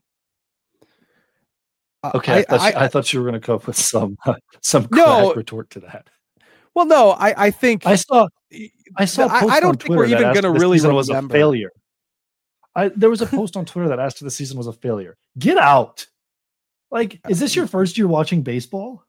Okay, I thought you were going to come up with some crack retort to that. Well, no, I think I saw. A post I don't think we're even going to really remember. Was a failure. There was a post on Twitter that asked if the season was a failure. Get out! Like, is this your first year watching baseball?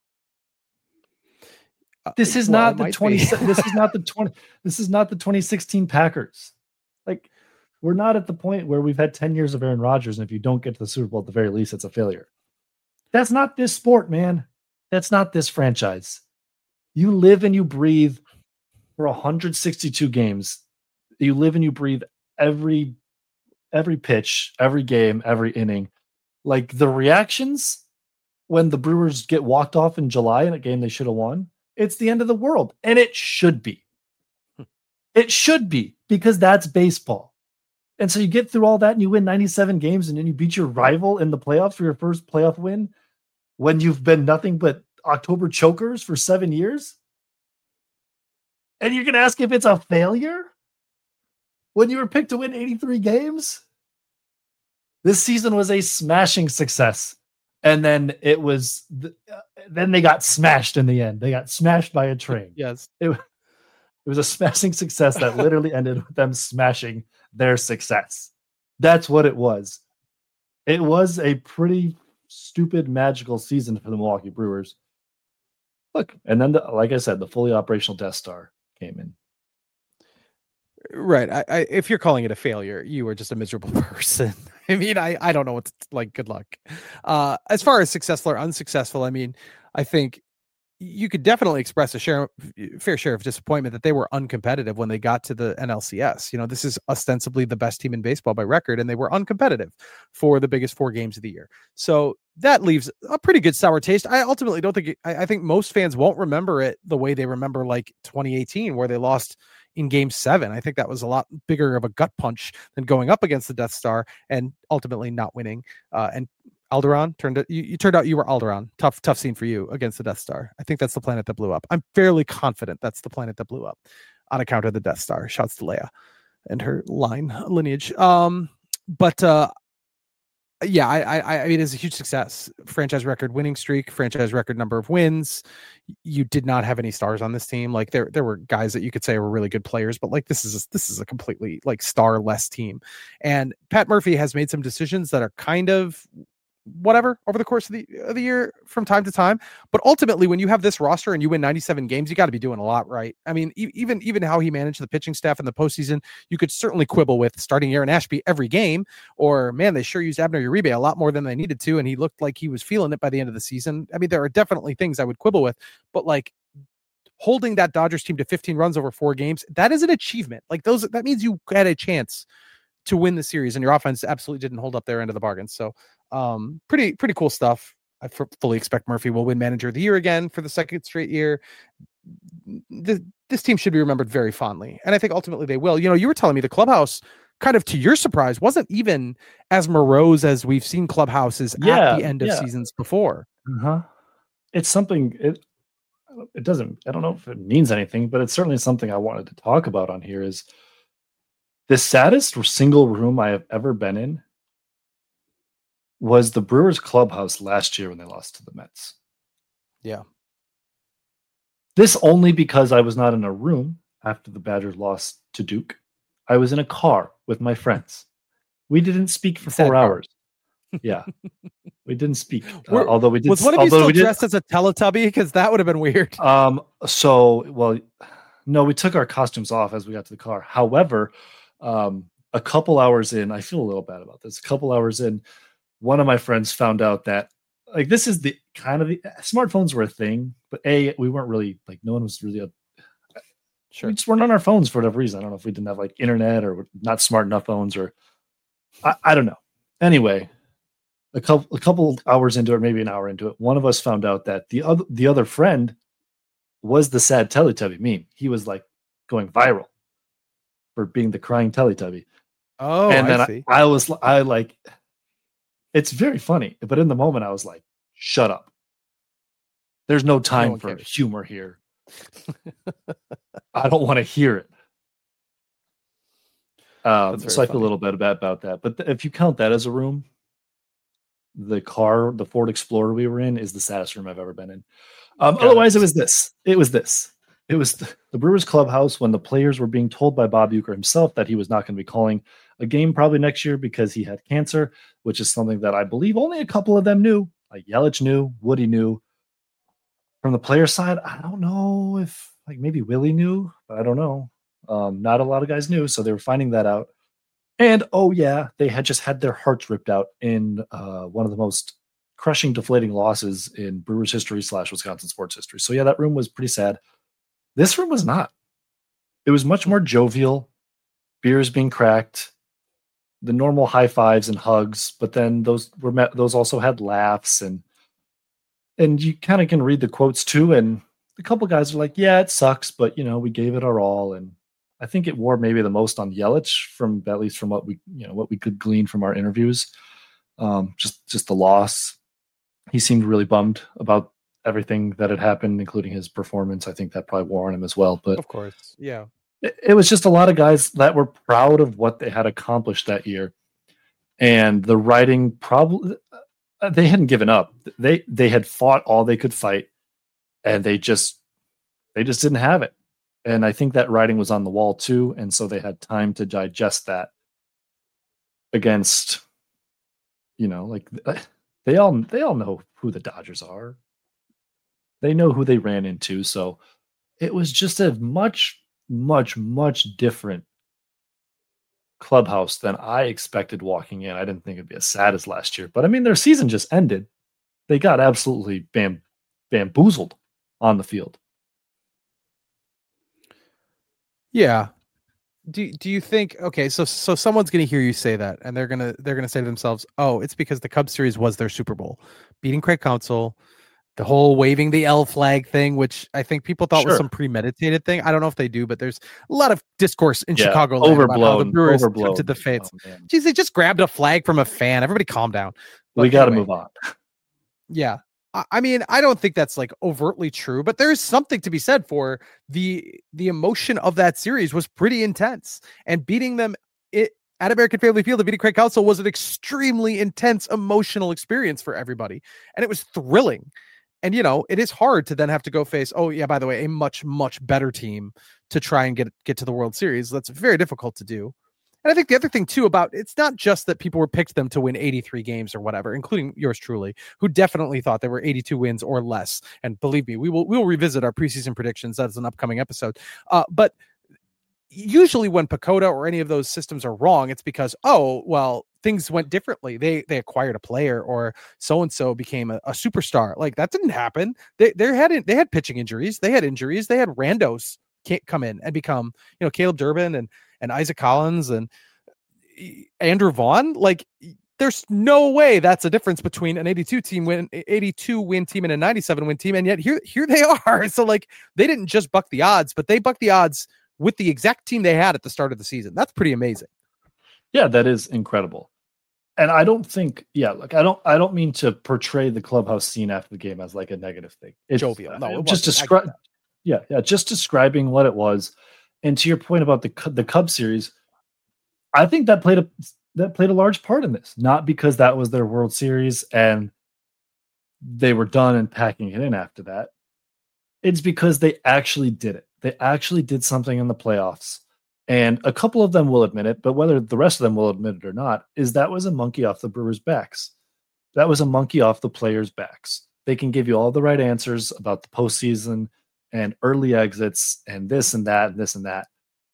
This is not the 20. This is not the 20. This is not the 2016 Packers. Like, we're not at the point where we've had 10 years of Aaron Rodgers, and if you don't get to the Super Bowl at the very least, it's a failure. That's not this sport, man. That's not this franchise. You live and you breathe for 162 games. You live and you breathe every pitch, every game, every inning. Like the reactions when the Brewers get walked off in July in a game they should have won, it's the end of the world. And it should be. It should be, because that's baseball. And so you get through all that and you win 97 games and then you beat your rival in the playoffs for your first playoff win when you've been nothing but October chokers for 7 years. And you're going to ask if it's a failure when you were picked to win 83 games? This season was a smashing success. And then it was, then they got smashed in the end. They got smashed by a train. Yes. It was a smashing success that literally ended with them smashing their success. That's what it was. It was a pretty stupid, magical season for the Milwaukee Brewers. Look, and then, like I said, the fully operational Death Star came in. Right. If you're calling it a failure, you are just a miserable person. I mean, I don't know what to, like, good luck. As far as successful or unsuccessful, I mean, I think you could definitely express a fair share of disappointment that they were uncompetitive when they got to the NLCS. This is ostensibly the best team in baseball by record, and they were uncompetitive for the biggest 4 games of the year. So that leaves a pretty good sour taste. I ultimately don't think I think most fans won't remember it the way they remember like 2018, where they lost in Game 7. I think that was a lot bigger of a gut punch than going up against the Death Star and ultimately not winning. And Alderaan turned out you were Alderaan. Tough scene for you against the Death Star. I think that's the planet that blew up. I'm fairly confident that's the planet that blew up on account of the Death Star. Shouts to Leia and her lineage. Yeah, I mean, it's a huge success. Franchise record winning streak, franchise record number of wins. You did not have any stars on this team. Like there were guys that you could say were really good players, but like this is a completely like star-less team. And Pat Murphy has made some decisions that are kind of whatever over the course of the year from time to time. But ultimately, when you have this roster and you win 97 games, you got to be doing a lot right. I mean, even how he managed the pitching staff in the postseason, you could certainly quibble with starting Aaron Ashby every game, or man, they sure used Abner Uribe a lot more than they needed to, and he looked like he was feeling it by the end of the season. I mean, there are definitely things I would quibble with, but like holding that Dodgers team to 15 runs over 4 games, that is an achievement. Like that means you had a chance to win the series, and your offense absolutely didn't hold up their end of the bargain. So pretty cool stuff. I fully expect Murphy will win Manager of the Year again for the second straight year. This team should be remembered very fondly, and I think ultimately they will. You know, you were telling me the clubhouse, kind of to your surprise, wasn't even as morose as we've seen clubhouses at the end of seasons before. It's something. It doesn't. I don't know if it means anything, but it's certainly something I wanted to talk about on here. Is the saddest single room I have ever been in was the Brewers clubhouse last year when they lost to the Mets. Yeah. This only because I was not in a room after the Badgers lost to Duke. I was in a car with my friends. We didn't speak for 4 hours. Yeah. We didn't speak. Although we did. Was one of you still dressed as a Teletubby? Because that would have been weird. No, we took our costumes off as we got to the car. However, a couple hours in, I feel a little bad about this. A couple hours in, one of my friends found out that like this is the kind of the smartphones were a thing, but we weren't really like no one was really we just weren't on our phones for whatever reason. I don't know if we didn't have like internet or not smart enough phones or I don't know. Anyway, a couple hours into it, maybe an hour into it, one of us found out that the other friend was the sad Teletubby meme. He was like going viral for being the crying Teletubby. Oh, and then I see. I like, it's very funny, but in the moment I was like, shut up. There's no time for humor here. I don't want to hear it. So I feel a little bit about that. But if you count that as a room, the Ford Explorer we were in is the saddest room I've ever been in. Otherwise, it was this. It was the Brewers clubhouse when the players were being told by Bob Uecker himself that he was not going to be calling a game probably next year because he had cancer, which is something that I believe only a couple of them knew. Like Yelich knew, Woody knew. From the player side, I don't know if like maybe Willie knew, but I don't know. Not a lot of guys knew, so they were finding that out. And they had just had their hearts ripped out in one of the most crushing, deflating losses in Brewers history / Wisconsin sports history. So that room was pretty sad. This room was not. It was much more jovial, beers being cracked, the normal high fives and hugs, but then those also had laughs and you kind of can read the quotes too. And a couple guys are like, yeah, it sucks, but we gave it our all. And I think it wore maybe the most on Yelich from at least from what we could glean from our interviews. Just the loss. He seemed really bummed about everything that had happened, including his performance. I think that probably wore on him as well. But of course, yeah. It was just a lot of guys that were proud of what they had accomplished that year. And the writing probably they hadn't given up. They had fought all they could fight, and they just didn't have it. And I think that writing was on the wall too, and so they had time to digest that against, like they all know who the Dodgers are. They know who they ran into, so it was just a much, much, much different clubhouse than I expected walking in. I didn't think it'd be as sad as last year, but I mean, their season just ended. They got absolutely bamboozled on the field. Yeah. Do you think so someone's going to hear you say that and they're going to say to themselves, "Oh, it's because the Cubs series was their Super Bowl. Beating Craig Counsell, The whole waving the L flag thing, which I think people thought was Sure. some premeditated thing. I don't know if they do, but there's a lot of discourse in Yeah, Chicago about how the Brewers overblown. took to the fans. Oh, man. Geez, they just grabbed a flag from a fan. Everybody calm down. But We got to anyway, move on. yeah. I mean, I don't think that's like overtly true, but there's something to be said for the emotion of that series was pretty intense, and beating them at American Family Field, beating Craig Counsell was an extremely intense emotional experience for everybody, and it was thrilling. And it is hard to then have to go face, oh yeah, by the way, a much, much better team to try and get to the World Series. That's very difficult to do. And I think the other thing too about it's not just that people were picked them to win 83 games or whatever, including yours truly, who definitely thought they were 82 wins or less. And believe me, we will revisit our preseason predictions. That's an upcoming episode. But usually when PECOTA or any of those systems are wrong, it's because, oh, well, things went differently. They acquired a player, or so-and-so became a superstar. Like that didn't happen. They had pitching injuries. They had injuries. They had randos can't come in and become, Caleb Durbin and Isaac Collins and Andrew Vaughn. Like there's no way that's a difference between an 82 win team and a 97 win team. And yet here they are. So like they didn't just buck the odds, but they bucked the odds with the exact team they had at the start of the season. That's pretty amazing. Yeah, that is incredible. And I don't think, I don't mean to portray the clubhouse scene after the game as like a negative thing. It's jovial. No, just describe. Yeah, just describing what it was. And to your point about the Cubs series, I think that played a large part in this. Not because that was their World Series and they were done and packing it in after that. It's because they actually did it. They actually did something in the playoffs. And a couple of them will admit it, but whether the rest of them will admit it or not, is that was a monkey off the Brewers' backs. That was a monkey off the players' backs. They can give you all the right answers about the postseason and early exits and this and that and this and that.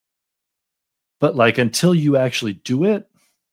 But like until you actually do it,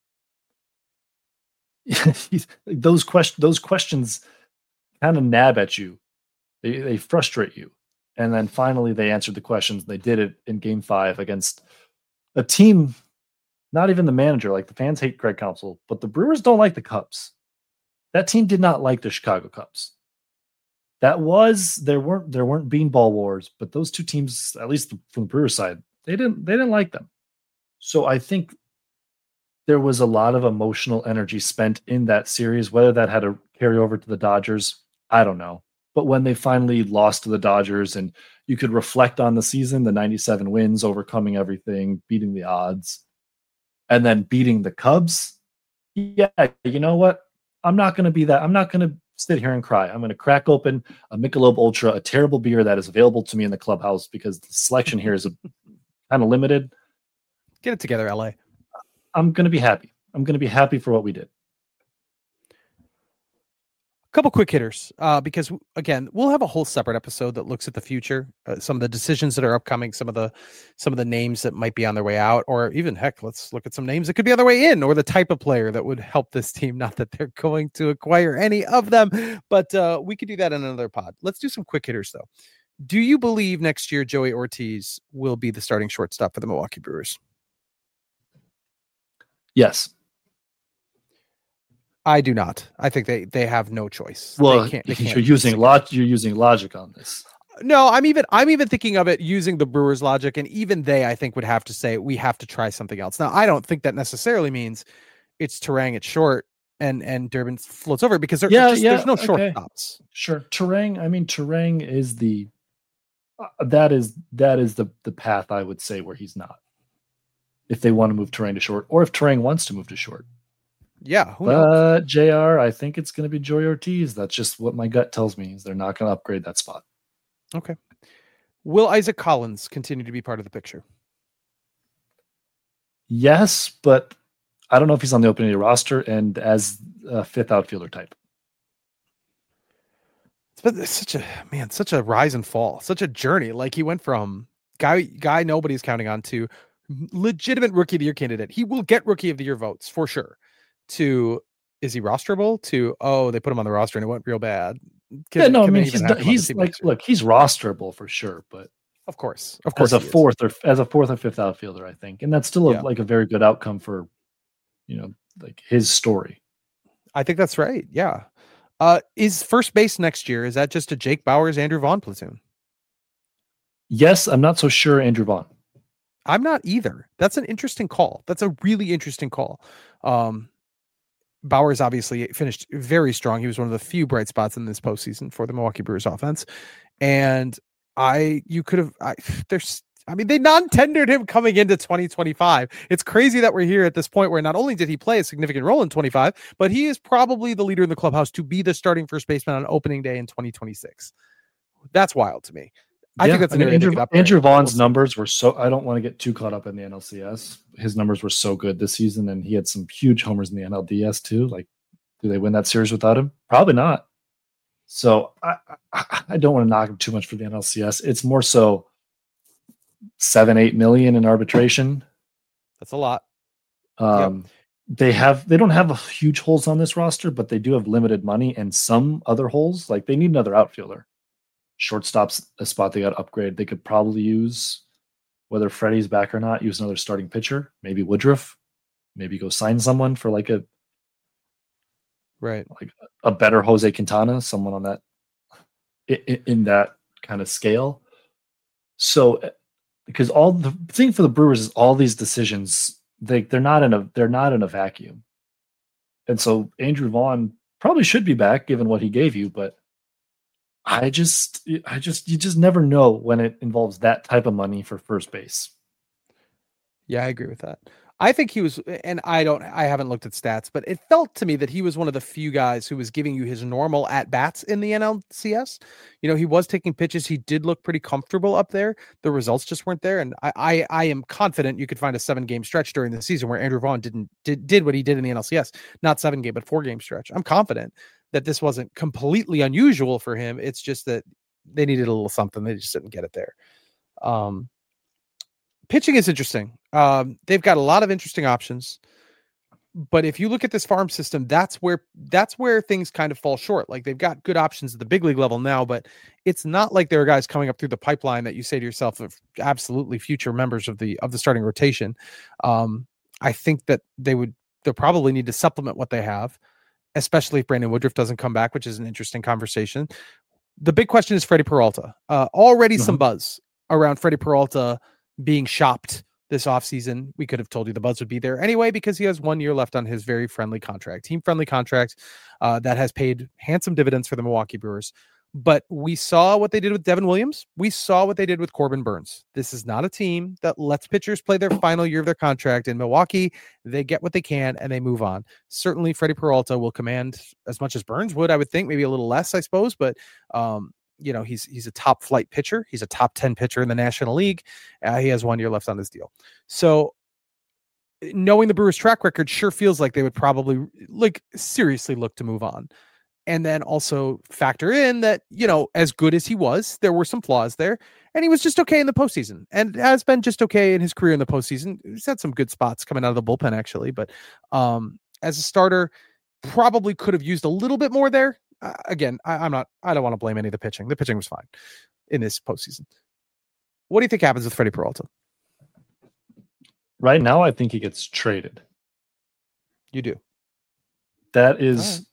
those questions kind of nab at you. They frustrate you. And then finally they answered the questions. They did it in Game 5 against a team, not even the manager. Like the fans hate Craig Counsell, but the Brewers don't like the Cubs. That team did not like the Chicago Cubs. There weren't beanball wars, but those two teams, at least from the Brewers side, they didn't like them. So I think there was a lot of emotional energy spent in that series. Whether that had to carry over to the Dodgers, I don't know. But when they finally lost to the Dodgers and you could reflect on the season, the 97 wins, overcoming everything, beating the odds, and then beating the Cubs. Yeah, you know what? I'm not going to sit here and cry. I'm going to crack open a Michelob Ultra, a terrible beer that is available to me in the clubhouse because the selection here is kind of limited. Get it together, LA. I'm going to be happy. I'm going to be happy for what we did. Couple quick hitters, because again, we'll have a whole separate episode that looks at the future, some of the decisions that are upcoming, some of the names that might be on their way out, or even heck, let's look at some names that could be on their way in, or the type of player that would help this team. Not that they're going to acquire any of them, but we could do that in another pod. Let's do some quick hitters though. Do you believe next year Joey Ortiz will be the starting shortstop for the Milwaukee Brewers? Yes. I do not. I think they have no choice. Well, they can't you're using logic on this. No, I'm even thinking of it using the Brewers' logic, and even they, I think, would have to say we have to try something else. Now, I don't think that necessarily means it's Turang at short and Durbin floats over, because there's no shortstops. Sure, Turang is the that is the path I would say where he's not. If they want to move Turang to short, or if Turang wants to move to short. Yeah, who knows? JR, I think it's going to be Joey Ortiz. That's just what my gut tells me, is they're not going to upgrade that spot. Okay. Will Isaac Collins continue to be part of the picture? Yes, but I don't know if he's on the opening day roster and as a fifth outfielder type. It's such a rise and fall, such a journey. Like he went from guy nobody's counting on to legitimate rookie of the year candidate. He will get rookie of the year votes for sure. To is he rosterable? To they put him on the roster and it went real bad. He's like, look, he's rosterable for sure, but of course, as a fourth or fifth outfielder, I think, and that's still a very good outcome for, like his story. I think that's right. Yeah. Is first base next year? Is that just a Jake Bauers, Andrew Vaughn platoon? Yes, I'm not so sure. Andrew Vaughn. I'm not either. That's an interesting call. That's a really interesting call. Bauers obviously finished very strong. He was one of the few bright spots in this postseason for the Milwaukee Brewers offense. And they non-tendered him coming into 2025. It's crazy that we're here at this point where not only did he play a significant role in 25, but he is probably the leader in the clubhouse to be the starting first baseman on opening day in 2026. That's wild to me. I think that's Andrew Vaughn's numbers were so. I don't want to get too caught up in the NLCS. His numbers were so good this season, and he had some huge homers in the NLDS too. Like, do they win that series without him? Probably not. So I don't want to knock him too much for the NLCS. It's more so 7-8 million in arbitration. That's a lot. They don't have a huge holes on this roster, but they do have limited money and some other holes. Like they need another outfielder. Shortstop's a spot they got to upgrade. They could probably use, whether Freddie's back or not, use another starting pitcher. Maybe Woodruff. Maybe go sign someone for like a better Jose Quintana, someone on that in that kind of scale. So, because all the thing for the Brewers is all these decisions they're not in a vacuum, and so Andrew Vaughn probably should be back given what he gave you, but. You just never know when it involves that type of money for first base. Yeah, I agree with that. I think he was, and I haven't looked at stats, but it felt to me that he was one of the few guys who was giving you his normal at bats in the NLCS. You know, he was taking pitches. He did look pretty comfortable up there. The results just weren't there. And I am confident you could find a 7-game stretch during the season where Andrew Vaughn did what he did in the NLCS, not 7-game, but 4-game stretch. I'm confident that this wasn't completely unusual for him. It's just that they needed a little something. They just didn't get it there. Pitching is interesting. They've got a lot of interesting options, but if you look at this farm system, that's where things kind of fall short. Like they've got good options at the big league level now, but it's not like there are guys coming up through the pipeline that you say to yourself of absolutely future members of the starting rotation. I think that they'll probably need to supplement what they have, especially if Brandon Woodruff doesn't come back, which is an interesting conversation. The big question is Freddie Peralta. Already some buzz around Freddie Peralta being shopped this offseason. We could have told you the buzz would be there anyway because he has 1 year left on his very friendly contract, team-friendly contract that has paid handsome dividends for the Milwaukee Brewers. But we saw what they did with Devin Williams. We saw what they did with Corbin Burns. This is not a team that lets pitchers play their final year of their contract. In Milwaukee, they get what they can and they move on. Certainly, Freddie Peralta will command as much as Burns would, I would think, maybe a little less, I suppose. But, he's a top flight pitcher. He's a top 10 pitcher in the National League. He has 1 year left on his deal. So knowing the Brewers' track record sure feels like they would probably seriously look to move on. And then also factor in that, as good as he was, there were some flaws there. And he was just okay in the postseason and has been just okay in his career in the postseason. He's had some good spots coming out of the bullpen, actually. But as a starter, probably could have used a little bit more there. Again, I don't want to blame any of the pitching. The pitching was fine in this postseason. What do you think happens with Freddie Peralta? Right now, I think he gets traded. You do. That is...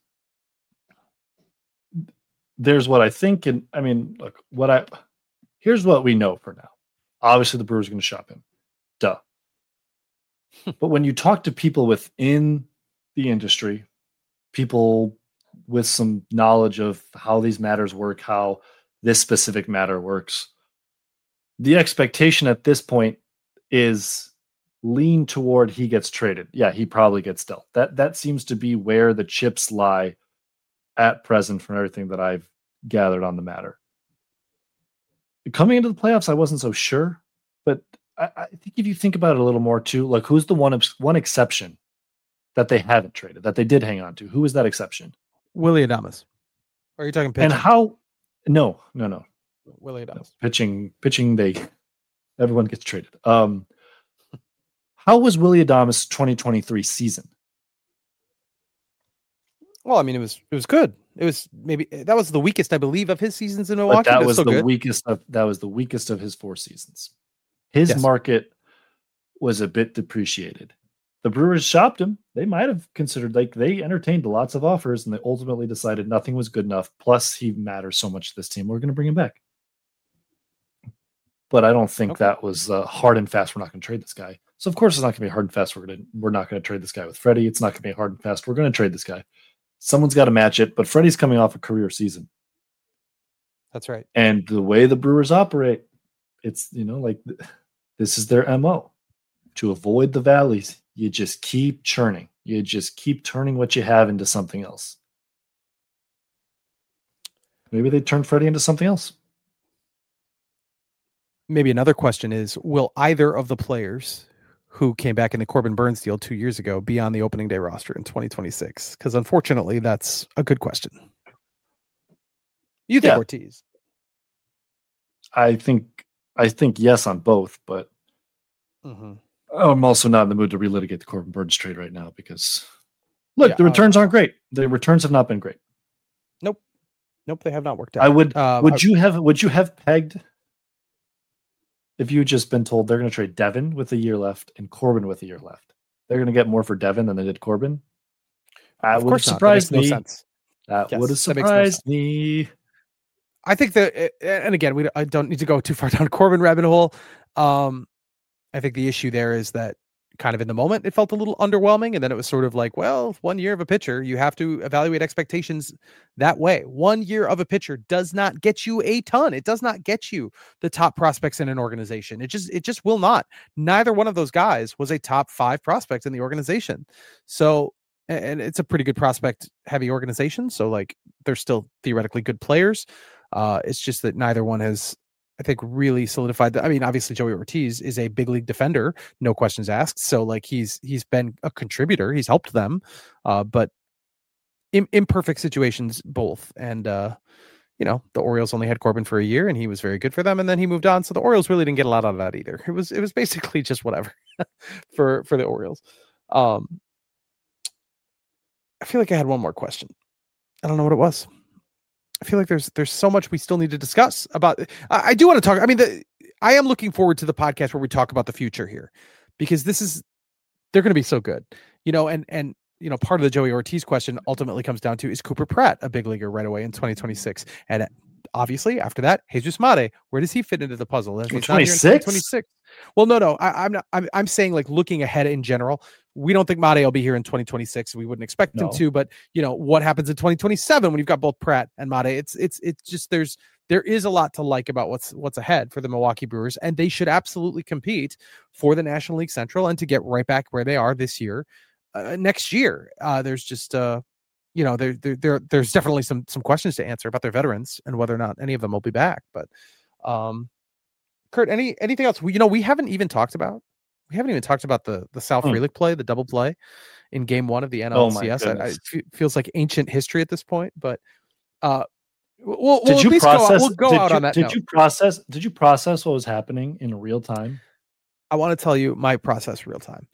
There's what I think, and I mean, look, here's what we know for now. Obviously, the Brewers are going to shop him. Duh. But when you talk to people within the industry, people with some knowledge of how these matters work, how this specific matter works, the expectation at this point is lean toward he gets traded. Yeah, he probably gets dealt. That seems to be where the chips lie at present from everything that I've gathered on the matter. Coming into the playoffs, I wasn't so sure, but I think if you think about it a little more too, like who's the one exception that they haven't traded, that they did hang on to? Who is that exception? Willy Adames. Or are you talking pitching? And how? No. Willy Adames. No, pitching, everyone gets traded. How was Willy Adames' 2023 season? Well, I mean, it was good. It was that was the weakest, I believe, of his seasons in Milwaukee. But that was the weakest of his 4 seasons. His market was a bit depreciated. the Brewers shopped him. They might have considered, like, they entertained lots of offers and they ultimately decided nothing was good enough. Plus, he matters so much to this team. We're going to bring him back. But I don't think that was hard and fast. We're not going to trade this guy. So of course it's not going to be hard and fast. We're not going to trade this guy with Freddie. It's not going to be hard and fast. We're going to trade this guy. Someone's got to match it. But Freddie's coming off a career season. That's right. And the way the Brewers operate, it's, like this is their MO. To avoid the valleys, you just keep churning. You just keep turning what you have into something else. Maybe they turn Freddie into something else. Maybe another question is, will either of the players who came back in the Corbin Burnes deal 2 years ago be on the opening day roster in 2026? Because unfortunately, that's a good question. You think Ortiz? I think yes on both, but I'm also not in the mood to relitigate the Corbin Burnes trade right now because, look, the returns aren't great. The returns have not been great. Nope, they have not worked out. Would you have pegged? If you had just been told they're going to trade Devin with a year left and Corbin with a year left, they're going to get more for Devin than they did Corbin. That would have surprised me. That would have surprised me. I think that, and again, I don't need to go too far down Corbin rabbit hole. I think the issue there is that kind of in the moment, it felt a little underwhelming. And then it was sort of like, well, 1 year of a pitcher, you have to evaluate expectations that way. 1 year of a pitcher does not get you a ton. It does not get you the top prospects in an organization. It just will not. Neither one of those guys was a top 5 prospect in the organization. So, and it's a pretty good prospect heavy organization. So like they're still theoretically good players. It's just that neither one has, I think, really solidified that. I mean, obviously Joey Ortiz is a big league defender, no questions asked. So like he's been a contributor, he's helped them, but imperfect situations both. And the Orioles only had Corbin for a year and he was very good for them. And then he moved on. So the Orioles really didn't get a lot out of that either. It was basically just whatever for the Orioles. I feel like I had one more question. I don't know what it was. I feel like there's so much we still need to discuss about. I do want to talk. I mean, I am looking forward to the podcast where we talk about the future here, because they're going to be so good, and part of the Joey Ortiz question ultimately comes down to, is Cooper Pratt a big leaguer right away in 2026? And obviously after that, Jesus Mate, where does he fit into the puzzle? He's not here in 2026. Well, no, I'm not. I'm saying, like, looking ahead in general, we don't think Mate will be here in 2026. We wouldn't expect him to, but what happens in 2027 when you've got both Pratt and Mate? It's just there is a lot to like about what's ahead for the Milwaukee Brewers, and they should absolutely compete for the National League Central and to get right back where they are this year, next year. There's just there's definitely some questions to answer about their veterans and whether or not any of them will be back. But Kurt, anything else we haven't even talked about? We haven't even talked about the Sal Frelick play, the double play in Game 1 of the NLCS. It feels like ancient history at this point, but we'll go out on that note. Did you process what was happening in real time? I want to tell you my process real time.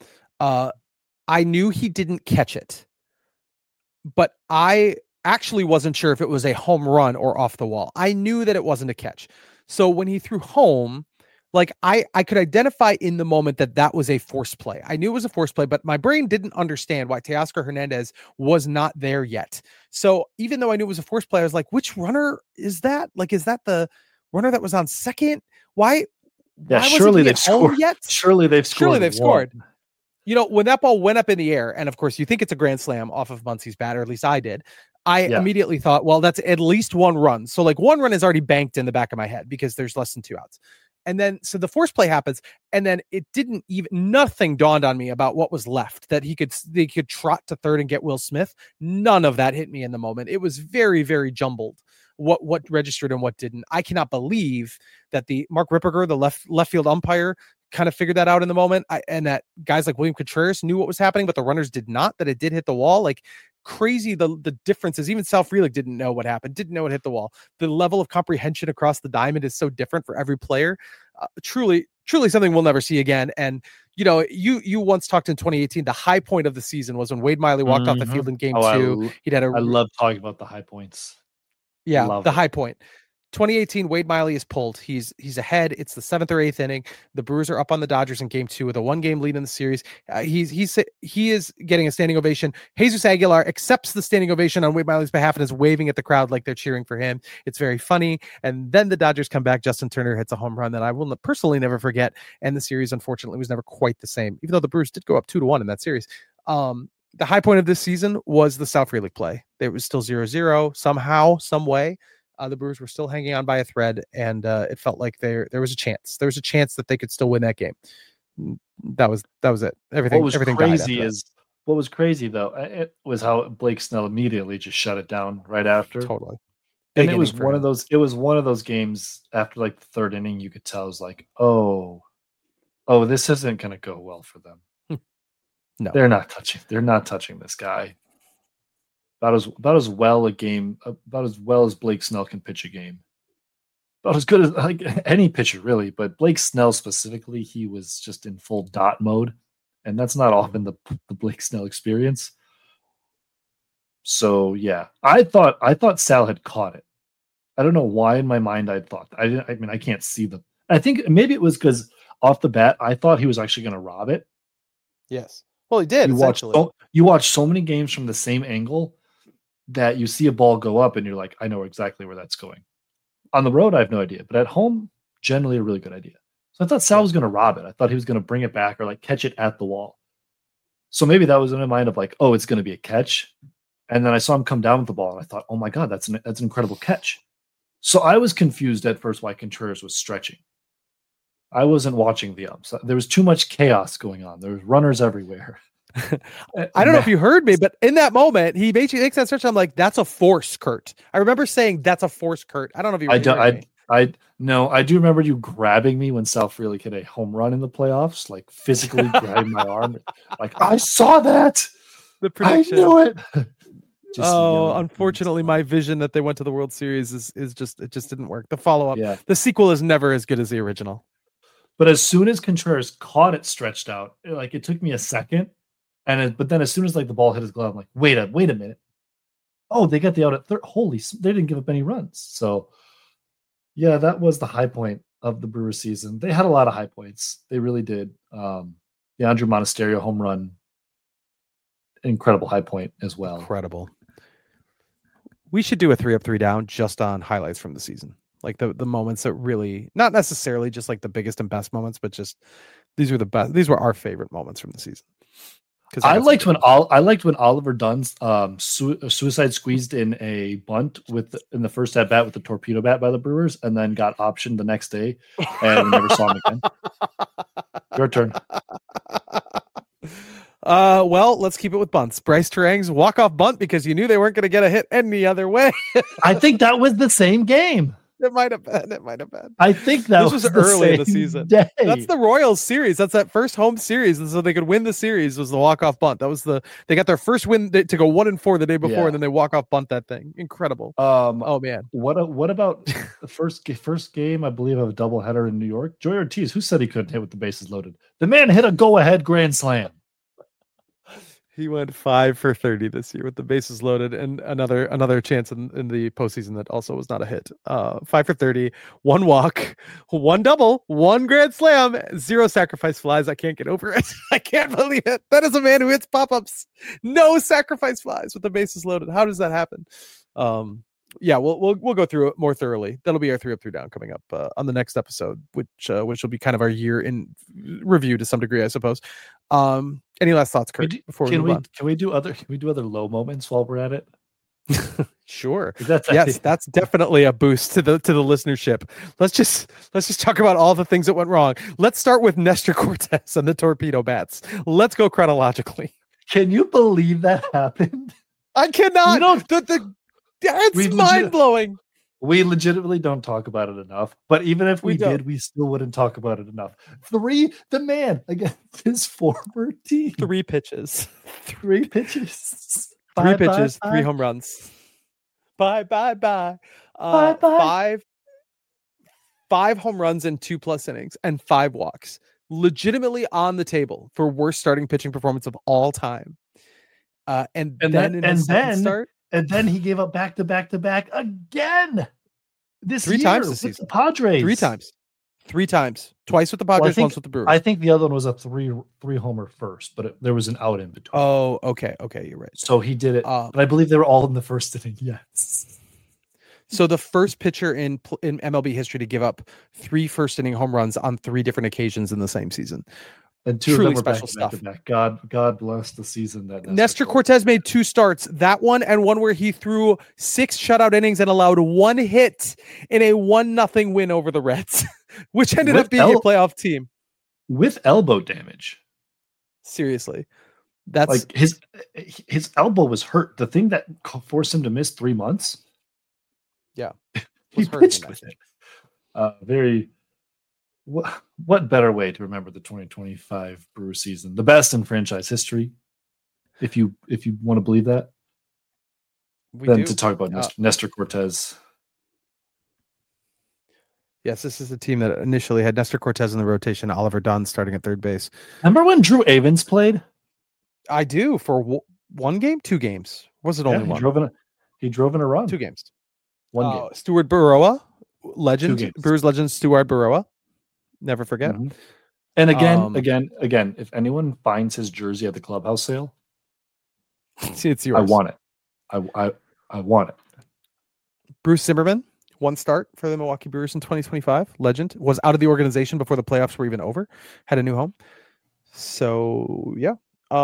I knew he didn't catch it, but I actually wasn't sure if it was a home run or off the wall. I knew that it wasn't a catch. So when he threw home, like I could identify in the moment that was a force play. I knew it was a force play, but my brain didn't understand why Teoscar Hernandez was not there yet. So even though I knew it was a force play, I was like, which runner is that? Like, is that the runner that was on second? Why surely they've scored yet? Surely they've scored. When that ball went up in the air, and of course you think it's a grand slam off of Muncy's bat, or at least I did. I immediately thought, well, that's at least one run. So like one run is already banked in the back of my head because there's less than 2 outs. And then, so the force play happens, and then nothing dawned on me about what was left, that they could trot to third and get Will Smith. None of that hit me in the moment. It was very, very jumbled. What registered and what didn't. I cannot believe that the Mark Ripperger, the left field umpire, kind of figured that out in the moment. And that guys like William Contreras knew what was happening, but the runners did not, that it did hit the wall. Like, crazy the differences. Even Sal Frelick didn't know what happened, didn't know it hit the wall. The level of comprehension across the diamond is so different for every player. Truly something we'll never see again. And you once talked in 2018, the high point of the season was when Wade Miley walked off the field in Game 2. I love talking about the high points. Yeah, high point. 2018, Wade Miley is pulled. He's ahead. It's the 7th or 8th inning. The Brewers are up on the Dodgers in game 2 with a 1-game lead in the series. He is getting a standing ovation. Jesus Aguilar accepts the standing ovation on Wade Miley's behalf and is waving at the crowd like they're cheering for him. It's very funny. And then the Dodgers come back. Justin Turner hits a home run that I will personally never forget. And the series, unfortunately, was never quite the same, even though the Brewers did go up 2-1 in that series. The high point of this season was the Sal Frelick play. It was still 0-0 somehow, some way. The Brewers were still hanging on by a thread, and it felt like there was a chance. There was a chance that they could still win that game. That was it. Everything crazy what was crazy though, it was how Blake Snell immediately just shut it down right after. Totally. And it was one of those games after like the 3rd inning, you could tell it was like, oh, this isn't going to go well for them. No, they're not touching this guy. About as well as Blake Snell can pitch a game. About as good as like any pitcher, really. But Blake Snell specifically, he was just in full dot mode, and that's not often the Blake Snell experience. So yeah, I thought Sal had caught it. I don't know why in my mind I thought I didn't. I mean, I can't see them. I think maybe it was because off the bat I thought he was actually going to rob it. Yes. Well, he did. You watch so many games from the same angle that you see a ball go up and you're like, I know exactly where that's going. On the road, I have no idea, but at home, generally a really good idea. So I thought Sal was going to rob it. I thought he was going to bring it back or like catch it at the wall. So maybe that was in my mind of like, oh, it's going to be a catch. And then I saw him come down with the ball and I thought, oh my God, that's an incredible catch. So I was confused at first why Contreras was stretching. I wasn't watching the umps. There was too much chaos going on. There was runners everywhere. I don't know if you heard me, but in that moment, he basically makes that stretch. I'm like, that's a force, Kurt. I remember saying that's a force, Kurt. I don't know if you heard me. I do remember you grabbing me when Sal Frelick hit a home run in the playoffs, like physically grabbing my arm. Like, I saw that. The prediction. I knew it. Unfortunately, my vision that they went to the World Series is just didn't work. The follow-up, the sequel is never as good as the original. But as soon as Contreras caught it stretched out, like it took me a second. But then as soon as like the ball hit his glove, I'm like, wait a minute. Oh, they got the out at third. They didn't give up any runs. So yeah, that was the high point of the Brewers season. They had a lot of high points. They really did. The Andrew Monasterio home run, incredible high point as well. Incredible. We should do a 3 up, 3 down just on highlights from the season. Like the moments that really, not necessarily just like the biggest and best moments, but just these were the best. These were our favorite moments from the season. I liked when Oliver Dunn's suicide squeezed in a bunt in the first at bat with the torpedo bat by the Brewers, and then got optioned the next day, and we never saw him again. Your turn. Well, let's keep it with bunts. Bryce Terang's walk-off bunt because you knew they weren't going to get a hit any other way. I think that was the same game. It might have been. I think that was early in the season. Day. That's the Royals series. That's that first home series, and so they could win the series. Was the walk-off bunt? That was they got their first win to go 1-4 the day before, and then they walk-off bunt that thing. Incredible. Oh man. What about the first game? I believe of a doubleheader in New York. Joey Ortiz, who said he couldn't hit with the bases loaded? The man hit a go-ahead grand slam. He went 5 for 30 this year with the bases loaded, and another chance in the postseason that also was not a hit. 5 for 30, 1 walk, 1 double, 1 grand slam, 0 sacrifice flies. I can't get over it. I can't believe it. That is a man who hits pop-ups. No sacrifice flies with the bases loaded. How does that happen? Yeah, we'll go through it more thoroughly. That'll be our 3 up, 3 down coming up on the next episode, which will be kind of our year in review to some degree, I suppose. Any last thoughts, Kurt? Before we move on, can we do other low moments while we're at it? Sure. That's definitely a boost to the listenership. Let's just talk about all the things that went wrong. Let's start with Nestor Cortes and the torpedo bats. Let's go chronologically. Can you believe that happened? I cannot. It's mind-blowing. We legitimately don't talk about it enough. But even if we did, we still wouldn't talk about it enough. The man against his former team. 3 pitches. 3 pitches. 3 pitches, 3 home runs. Bye. Bye. 5 home runs in 2+ innings and 5 walks. Legitimately on the table for worst starting pitching performance of all time. And then he gave up back to back again. this Three year times this with season. the Padres. Three times. Twice with the Padres, once with the Brewers. I think the other one was a three homer first, but there was an out in between. Oh, okay. You're right. So he did it, but I believe they were all in the first inning. Yes. So the first pitcher in MLB history to give up 3 first-inning home runs on 3 different occasions in the same season. And 2 truly of them were special stuff. back. God bless the season that Nestor Cortes made 2 starts. That one and one where he threw 6 shutout innings and allowed 1 hit in a 1-0 win over the Reds, which ended up being a playoff team with elbow damage. Seriously, that's like his elbow was hurt. The thing that forced him to miss 3 months. Yeah, he pitched with it. What better way to remember the 2025 Brewer season? The best in franchise history, if you want to believe that. To talk about Nestor Cortes. Yes, this is the team that initially had Nestor Cortes in the rotation, Oliver Dunn starting at third base. Remember when Drew Avens played? I do. For 1 game, 2 games. Was it only one? He drove in a run. 2 games. 1 game. Stuart Burrowa, legend, Brewers legend Stuart Burrowa. Never forget. Mm-hmm. And again, if anyone finds his jersey at the clubhouse sale, it's yours. I want it. I want it. Bruce Zimmerman, 1 start for the Milwaukee Brewers in 2025. Legend. Was out of the organization before the playoffs were even over. Had a new home. So yeah.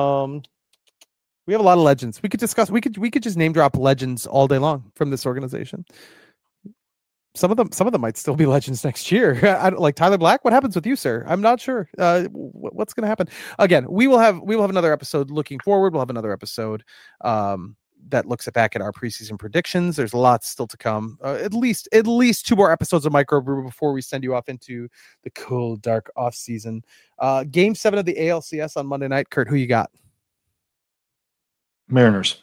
We have a lot of legends. We could discuss. We could just name drop legends all day long from this organization. Some of them might still be legends next year. Like Tyler Black. What happens with you, sir? I'm not sure. What's going to happen? Again, we will have another episode looking forward. We'll have another episode that looks back at our preseason predictions. There's lots still to come. At least 2 more episodes of Microbrew before we send you off into the cold, dark off season. Game 7 of the ALCS on Monday night. Kurt, who you got? Mariners.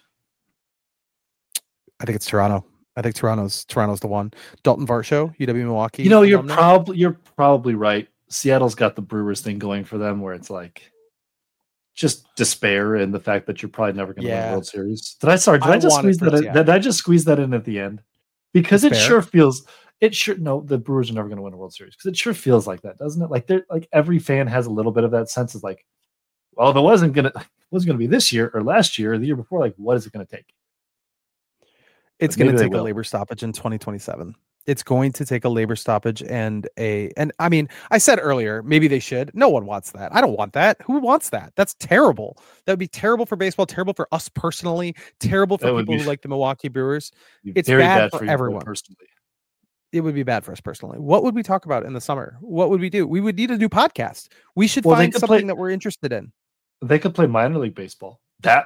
I think it's Toronto. I think Toronto's the one. Dalton Varsho, UW Milwaukee. You're probably right. Seattle's got the Brewers thing going for them, where it's like just despair and the fact that you're probably never going to win the World Series. Did I just squeeze that in? Did I just squeeze that in at the end? Because despair? The Brewers are never going to win a World Series because it sure feels like that, doesn't it? Like every fan has a little bit of that sense of like, well, if it wasn't going to be this year or last year or the year before, like what is it going to take? It's going to take a labor stoppage in 2027. It's going to take a labor stoppage and I mean, I said earlier, maybe they should. No one wants that. I don't want that. Who wants that? That's terrible. That would be terrible for baseball, terrible for us personally, terrible for people who like the Milwaukee Brewers. It's bad for everyone. Personally. It would be bad for us personally. What would we talk about in the summer? What would we do? We would need a new podcast. We should find something that we're interested in. They could play minor league baseball.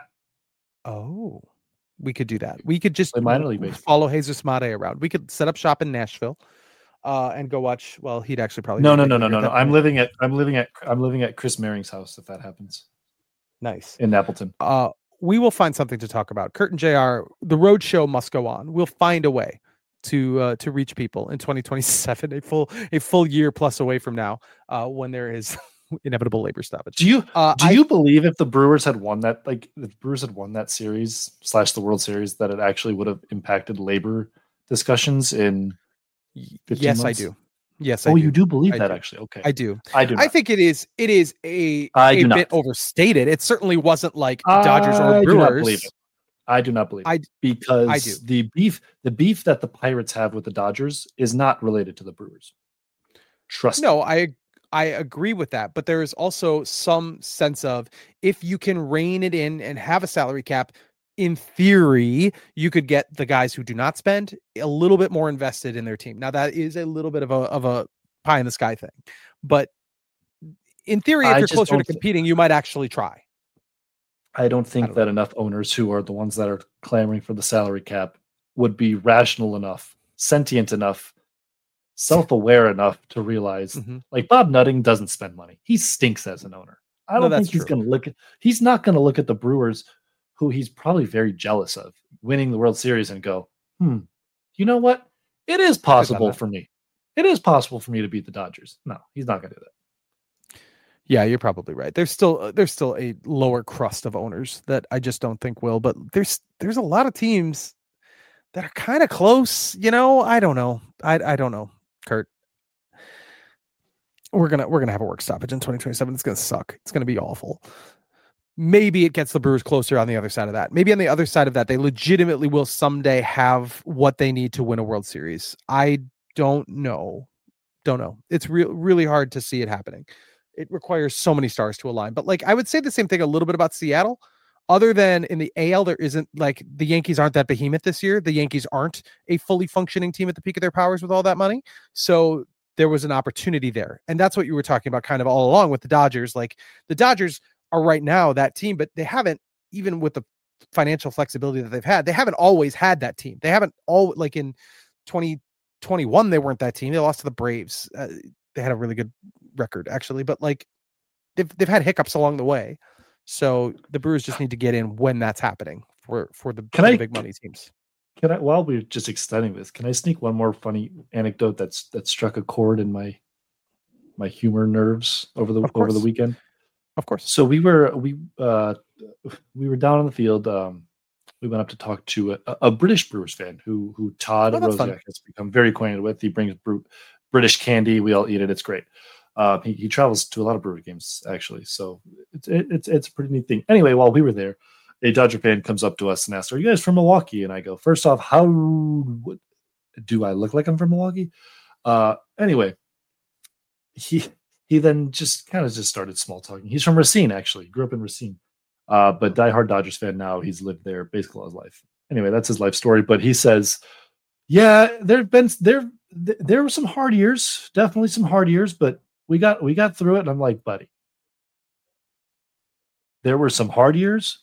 We could do that. We could just minor league baseball. Follow Jesus Mate around. We could set up shop in Nashville, and go watch. Well, he'd actually probably no. I'm living at Chris Maring's house if that happens. Nice in Appleton. We will find something to talk about. Kurt and JR, the road show must go on. We'll find a way to reach people in 2027, a full year plus away from now, when there is inevitable labor stoppage. Do you believe if the Brewers had won that, series / the World Series, that it actually would have impacted labor discussions in 15 Yes, months? I do. Yes, I do. You do believe that, actually? Okay, I do. I do. I think it is a bit overstated. It certainly wasn't like Dodgers or Brewers. I do not believe it. Because the beef that the Pirates have with the Dodgers is not related to the Brewers. Trust me. No, I agree with that, but there is also some sense of if you can rein it in and have a salary cap, in theory, you could get the guys who do not spend a little bit more invested in their team. Now that is a little bit of a pie in the sky thing, but in theory, if you're closer to competing, you might actually try. I don't think that enough owners who are the ones that are clamoring for the salary cap would be rational enough, sentient enough, self-aware enough to realize like Bob Nutting doesn't spend money. He stinks as an owner. I don't think he's going to he's not going to look at the Brewers, who he's probably very jealous of, winning the World Series and go, you know what? It is possible for me. It is possible for me to beat the Dodgers. No, he's not going to do that. Yeah, you're probably right. There's still a lower crust of owners that I just don't think will, but there's a lot of teams that are kind of close. I don't know. I don't know, Kurt. We're gonna have a work stoppage in 2027. It's gonna suck. It's gonna be awful. Maybe it gets the Brewers closer on the other side of that. Maybe on the other side of that, they legitimately will someday have what they need to win a World Series. I don't know. It's really hard to see it happening. It requires so many stars to align. But I would say the same thing a little bit about Seattle. Other than in the AL, there isn't the Yankees aren't that behemoth this year. The Yankees aren't a fully functioning team at the peak of their powers with all that money. So there was an opportunity there. And that's what you were talking about kind of all along with the Dodgers. The Dodgers are right now that team, but they haven't, even with the financial flexibility that they've had, they haven't always had that team. They haven't in 2021, they weren't that team. They lost to the Braves. They had a really good record actually, but they've had hiccups along the way. So the Brewers just need to get in when that's happening for the big money teams. Can I, while we're just extending this, can I sneak one more funny anecdote that struck a chord in my humor nerves over the weekend? Of course. So we were down on the field. We went up to talk to a British Brewers fan who Todd Rosiak has become very acquainted with. He brings British candy. We all eat it. It's great. He travels to a lot of Brewer games actually, so it's a pretty neat thing. Anyway, while we were there, a Dodger fan comes up to us and asks, "Are you guys from Milwaukee?" And I go, "First off, how do I look like I'm from Milwaukee?" Anyway, he then just started small talking. He's from Racine, actually. Grew up in Racine, but diehard Dodgers fan now. He's lived there basically all his life. Anyway, that's his life story. But he says, "Yeah, there were some hard years, definitely some hard years, but we got through it." And I'm like, "Buddy, there were some hard years.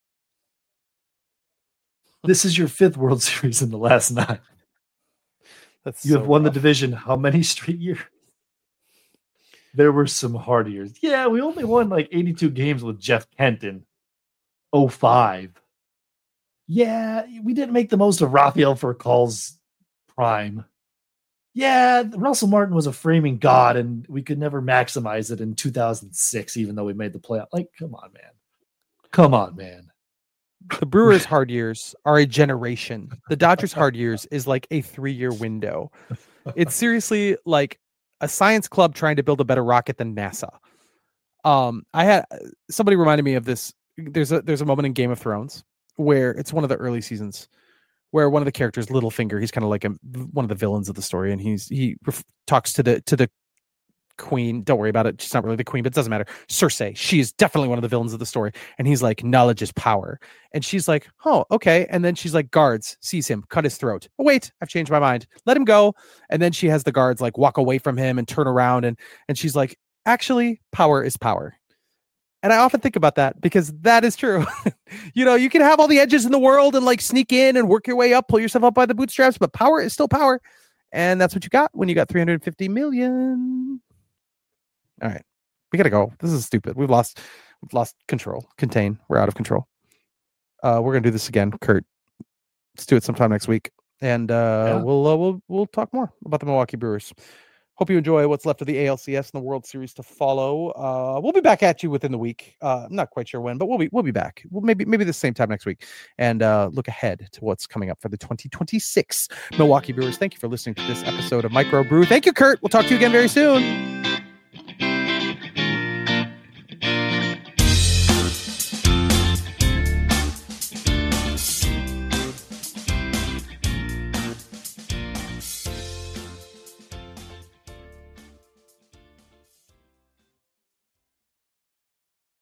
This is your 5th World Series in the last 9. You have won the division how many straight years? There were some hard years. Yeah, we only won 82 games with Jeff Kent in 2005. Yeah, we didn't make the most of Rafael Furcal's prime. Yeah, Russell Martin was a framing god, and we could never maximize it in 2006, even though we made the playoff. Come on, man. The Brewers' hard years are a generation. The Dodgers' hard years is like a 3-year window. It's seriously like a science club trying to build a better rocket than NASA. I had somebody reminded me of this. There's a moment in Game of Thrones where it's one of the early seasons where one of the characters, Littlefinger, he's kind of like one of the villains of the story, and he talks to the queen. Don't worry about it. She's not really the queen, but it doesn't matter. Cersei, she is definitely one of the villains of the story. And he's like, knowledge is power. And she's like, oh, okay. And then she's like, guards, seize him, cut his throat. Oh, wait, I've changed my mind. Let him go. And then she has the guards walk away from him and turn around. And she's like, actually, power is power. And I often think about that because that is true. You can have all the edges in the world and sneak in and work your way up, pull yourself up by the bootstraps, but power is still power. And that's what you got when you got 350 million. All right, we gotta go. This is stupid. We've lost control. Contain. We're out of control. We're gonna do this again, Kurt. Let's do it sometime next week, and we'll talk more about the Milwaukee Brewers. Hope you enjoy what's left of the ALCS and the World Series to follow. We'll be back at you within the week. I'm not quite sure when, but we'll be back. Maybe the same time next week, and look ahead to what's coming up for the 2026 Milwaukee Brewers. Thank you for listening to this episode of Micro Brew. Thank you, Kurt. We'll talk to you again very soon.